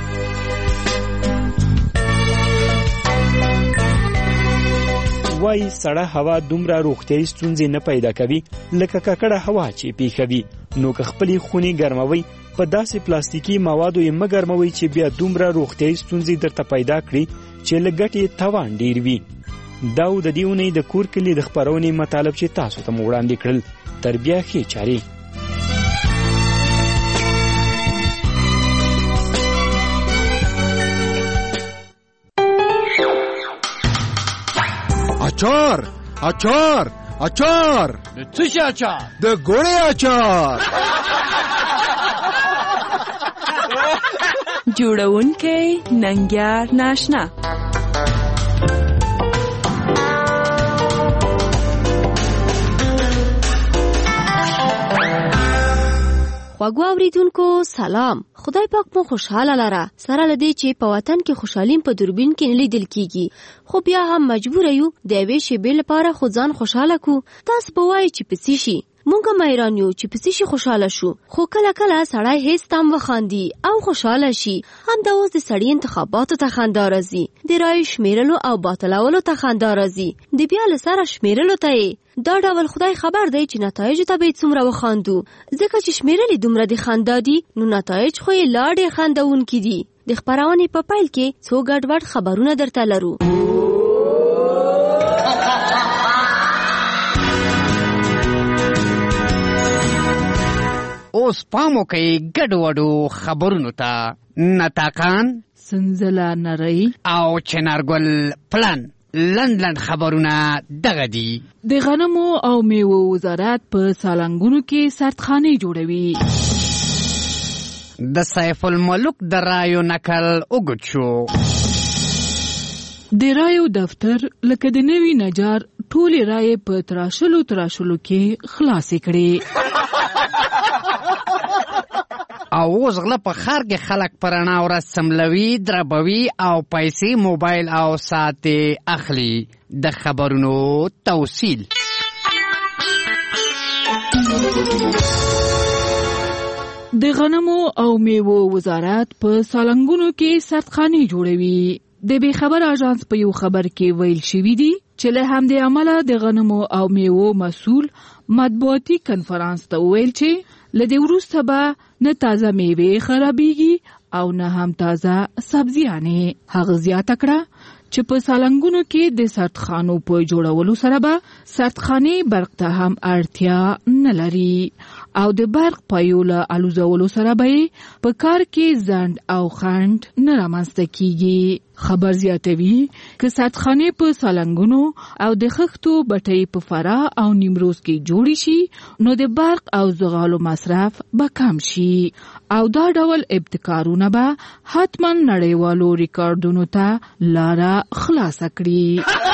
وای سړه هوا دومره روغتیايي ستونزې نه پیدا کوي لکه ککړه هوا چې پیښوي نو که خپلې خونې ګرموي په داسې پلاستیکي موادو یې مه ګرموي چې بیا دومره روغتیايي ستونزې درته پیدا کړي چې له ګټې تاوان ډیر وي دا د دې اونۍ د کور کلي د خپرونې مطالب چې تاسو ته مو وړاندې کړل تر بیا ښې چارې اچار څه شي اچار د ګوړې اچار جوړونکی ننګیار ناشنا خواږه اوریدونکو سلام. خدای پاک مو خوشاله لره. سره لدی چې په وطن کې خوشالیم په دوربین کې نه لیدل کیږي، خو بیا هم مجبور یو د یوې شیبې لپاره خو ځان خوشاله کو. تاسو به وایي چې پسې شي، مونږ مایران یو چې پسې شي خوشاله شو، خو کله کله سړی هیڅ تام وخاندي او خوشاله شي. هم د اوس د سړي انتخاباتو ته خندا راځي، د رایو شمیرلو او باطلولو ته خندا راځي، د بیا له سره شمیرلو ته یې. دا ډول خدای خبر دی چې نتایجو ته به څومره وخاندو، ځکه چې شمیرلې دومره د خندا دي نو نتایج خو یې لا ډېر خندونکي دي. د خپرونې په پیل کې څو ګډوډ خبرونه درته لرو. اوس پامو کوي ګډوډو خبرونو ته. نتاقان، سنزله نری او چنارګل پلان. لندن خبرونه دغه دي. د غنمو او میوو وزارت په سالنګونو کې سردخانې جوړوي. د سیف الملک د رایو نقل وګت شو. د رایو دفتر لکه د نوي نجار ټولې رایې په تراشلو کې خلاصې کړې. او اوس غله په ښار کې خلک په رڼا ورځ سملوي، دربوي او پیسې موبایل او ساعت اخلي. د خبرونو توصیل. د غنمو او میوو وزارت په سالنګونو کې سردخانې جوړوي. د بې خبر اژانس په یو خبر کې ویل شوی دی چې له همدې عمله د غنمو او میوو مسؤل مطبوعاتي کنفرانس ته ویل چې له دې وروسته به نه تازه میوې خرابېږي او نه هم تازه سبزیانې. هغه زیاته کړه چې په سالنګونو کې د سردخانو په جوړولو سره به سردخانې برق ته هم اړتیا نه لري او د برق پایو له الوزولو سره به په کار کې ځنډ او خنډ نه رامنځته کیږي. خبر زیاتوي که سردخانې په سالنګونو او د خښتو بټۍ په فراه او نیمروز کې جوړې شي نو د برق او زغالو مصرف به کم شي او دا ډول ابتکارونه به حتما نړیوالو ریکارډونو ته لاره خلاصه کړي.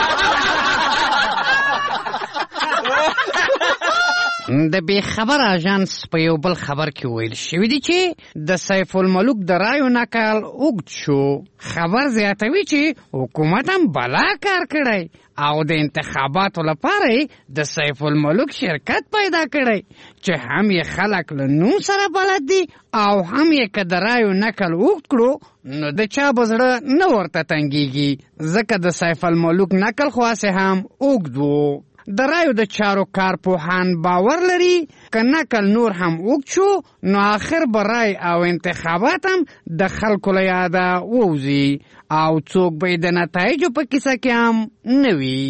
د بې خبر اژانس په یو بل خبر کې ویل شوی دی چې د سیف الملک د رایو نقل اوږد شو. خبر زیاتوي چې حکومت هم بلا کار کړی او د انتخاباتو لپاره د سیف الملک شرکت پیدا کړی چې هم یې خلک له نوم سره بلد دي او هم یې که د رایو نقل اوږد کړو نو د چا به زړه نه ورته تنګېږي، ځکه د سیف الملک نقل خو هسې هم اوږد و. د رایو د چارو کارپوهان باور لري که نقل نور هم اوږد شو نو آخر به رای او انتخابات هم د خلکو له یاده ووځي او څوک به د نتایجو په کیسه کې هم نه وي.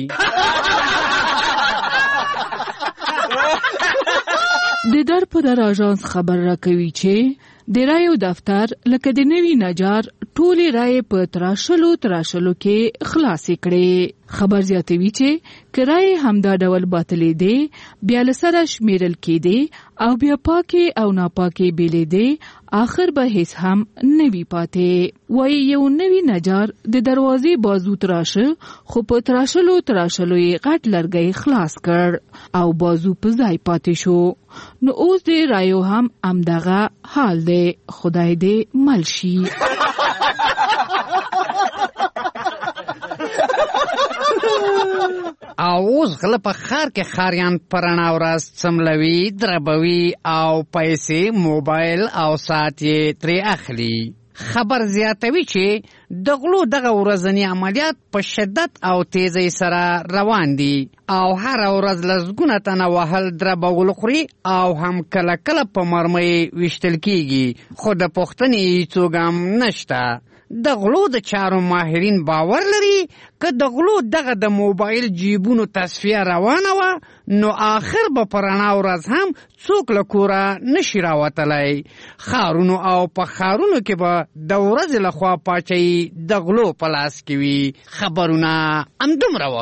د در په در اژانس خبر راکوي چې د رایو دفتر لکه د نوي نجار ټولې رایې په تراشلو کې خلاصې کړې. خبر زیاتوي چې که رایې همدا ډول باطلې دي بیا له سره شمیرل کېدې او بیا پاکې او ناپاکې بیلې دي آخر به هیڅ هم نه وي پاتې. وایي یو نوي نجار د دروازې بازو تراشه خو په تراشلو یې غټ لرګی خلاص کړ او بازو په ځای پاتې شو. نو اوس د رایو هم همدغه حال دی. خدای دې مل شي. او اوس غله په ښار کې ښاریان په رڼا ورځ څملوي، دربوي او پیسې موبایل او ساعت یې ترې اخلي. خبر زیاتوي چې د غلو دغه ورځنی عملیات په شدت او تیزۍ سره روان دي او هر ورځ لسګونه تنه وهل دربول خوري او هم کله کله په مرمۍ ویشتل کیږي، خو د پوښتنې هیڅوک هم نشته. د غلو د چارو ماهرین باور لري که د غلو دغه د موبایل جیبونو تصفیه روانه وه نو آخر به په رڼا ورځ هم څوک له کوره نشي راوتلی. ښارونو او په ښارونو کې به د ورځې لخوا پاچاهي د غلو په لاس کې وي. خبرونه همدومره وه.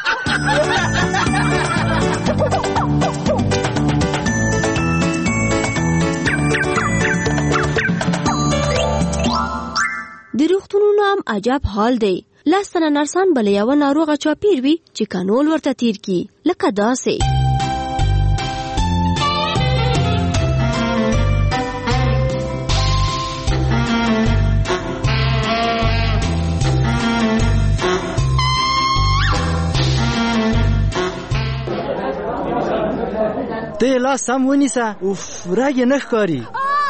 د روغتونونو هم عجب حال دی. 10 تنه نرسان بل یو ناروغه چاپیر وي چې کانول ورته تیر کی لکه داسې. ته لا سم ونیسه اوف راګې نه ښکاري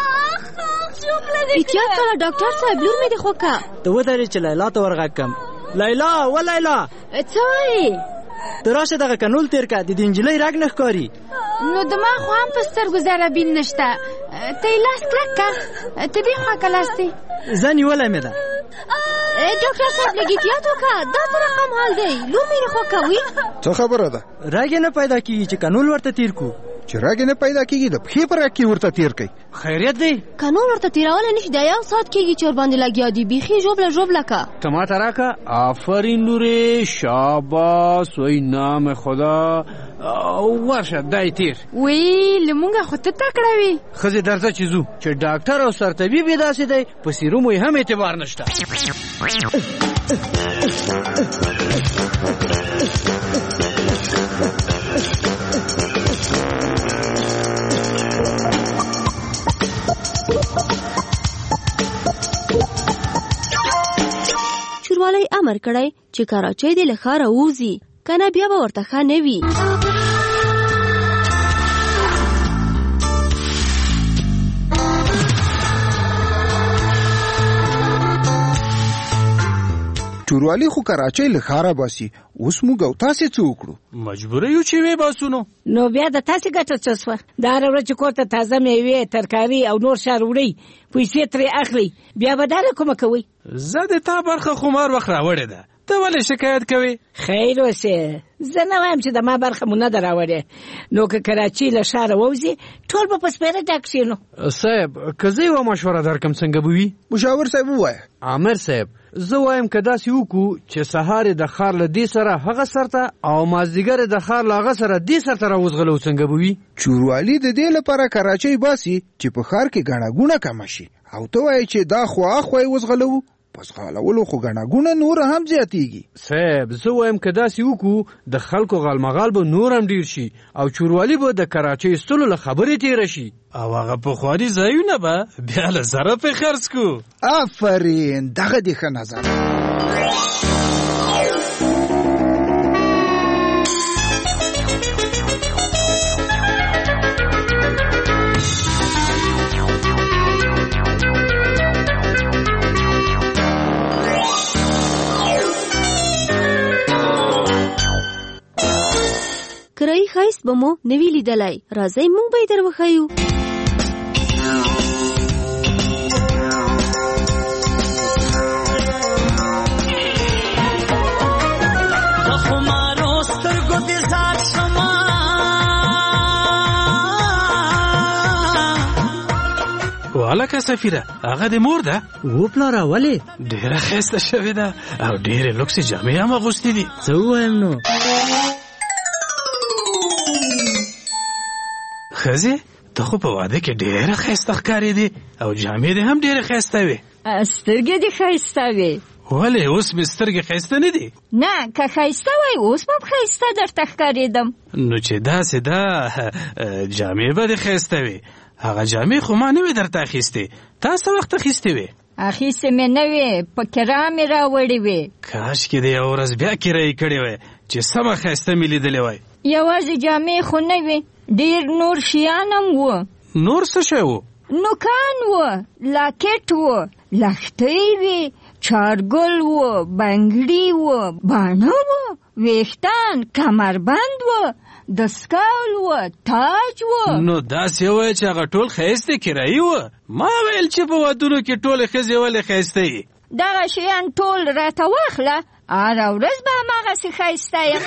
احتیاط کوه ډاکټر صاحب لور مې دې خوکه ته ودرې چې لیلا ته ورغږ کم لیلا و لیلا څه وایې ته راشه دغه کنول تیر که د دې نجلۍ رګ نه ښکاري نو دما خو هم په سترګو ذره بین نشته ته یې لاس کلک که ته دې خوا که لاس دی زه نیولی مې ده ډاکټر صاحب لږ احتیاط وکړه دا په رقم حال دی لور مې دې خوکه وي څه خبره ده رګ یې نه پیدا کېږي چې کنول ورته تیر کو چې رګ نه پیدا کېږي د پښې په رګ کې ورته تیر کوي خیریت دی کنول ورته تیرولی نشي دا یو ساعت کېږي چې ورباندې لګیا دي بیخي ژوبله که ته ماته راکه آفرین لورې شاباس وای نام خدا ورشه دای تیر وی لمونږه خو ته تکړه وي ښځې درځه چې ځو چې ډاکټر او سرطبیب یې داسې دی په سیرومو یې هم اعتبار نشته چوروالی امر کړی چې کراچۍ دې له ښاره ووځي کنه بیا به ورته ښه نه وي چوروالی خو کراچۍ له ښاره باسي اوس موږ او تاسې څه وکړو مجبوره یو چې وی باسو نو بیا د تاسې ګټه څه شوه د هره ورځ چې کور ته تازه میوې ترکاري او نور شیان وړئ پیسې ترې اخلئ بیا به دا کومه کوئ زه د تا برخه خو مار وخت راوړې ده ته ولې شکایت کوې خیر اوسې زه نه وایم چې د ما برخه مو نه ده راوړې نو که کراچۍ له ښاره ووځي ټول به په سپېره ډک شي نو صاحب که زه یوه مشوره درکړم څنګه به وي مشاور صاحب ووایه عامر صاحب زه وایم که داسې وکړو چې سهار د ښار له دې سره هغه سر ته او مازدیګر د ښار له هغه سره دې سر ته راوځغلو څنګه به وي چوروالی د دې لپاره کراچۍ باسي چې په ښار کې ګڼه ګوڼه کمه شي او ته وایې چې دا خوا اخوا یې وځغلوو پس غالولو خو ګڼه ګوڼه نور هم زیاتېږي صاحب زه وایم که داسې وکړو د خلکو غالمغال به نور هم ډېر شي او چوروالی به د کراچۍ ایستلو له خبرې تېره شي او هغه پخواني ځایونه به بیا له زره پې خرڅ کړو آفرین دغه دې ښه نظر کرایي ښایست به مو نوي لیدلی راځئ موږ به یې در وښیو والکه سفیره هغه د مور ده و پلاره ولې ډېره ښایسته شوې ده او ډېرې لوکسې جامې هم اغوستې دي څه ووایم نو ښځې ته خو په واده کې ډېره ښایسته ښکارېدې او جامې دې هم ډېرې ښایسته وې سترګې دې ښایسته وې ولې اوس مې سترګې ښایسته نه دي نه که ښایسته وای اوس به ښایسته درته ښکارېدم نو چې داسې ده جامې به دې ښایسته وې هغه جامې خو ما نه وې درته اخیستې تا څه وخت اخیستې وې اخیستې مې نه وې په کرا مې راوړې وې کاشکې د یوه ورځ بیا کرایي کړې وای چې سمه ښایسته مې لیدلې وای یوازې جامې خو نه وې ډېر نور شیان هم وو نور څه شی وو نوکان وو لاکټ وو لښتۍ وې چارګل وو بنګړي وو باڼه وو ویښتان کمربند وو دستکول وو تاج وو نو داسې وایه چې هغه ټول ښایستې کرایي وو ما ویل چې په ودونو کې ټولې ښځې ولې ښایسته یي دغه شیان ټول راته واخله هره ورځ به هماغسې ښایسته یم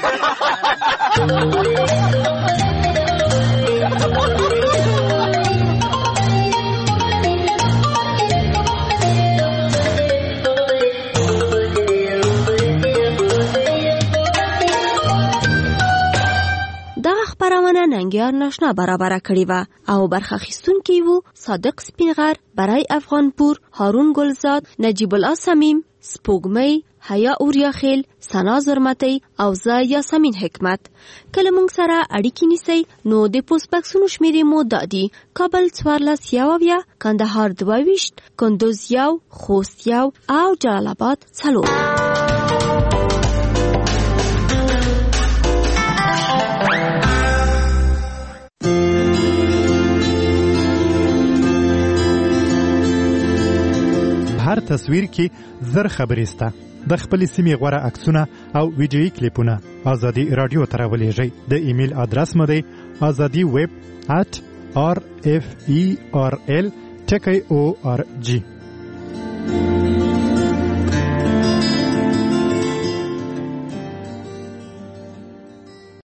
خپرونه ننګیار ناشنا برابره کړې وه او برخه اخیستونکي وو صادق سپینغر برای افغانپور هارون ګلزاد نجیب الله صمیم سپوږمۍ حیا اوریاخیل سنا زرمتی او زه یاسمین حکمت کله موږ سره اړیکې نیسئ نو د پوسټ بکسونو شمیرې مو دا دي کابل 14 کندهار 22 کندوز 1 خوست 1 او جلال آباد 4 Thank you. هر تصویر کې زر خبرې سته. د خپل سیمې غوره عکسونه او ویډیویي کلیپونه ازادي رادیو ته راولېږئ. د ایمیل ادرس مو دی azadiweb@rferl.org.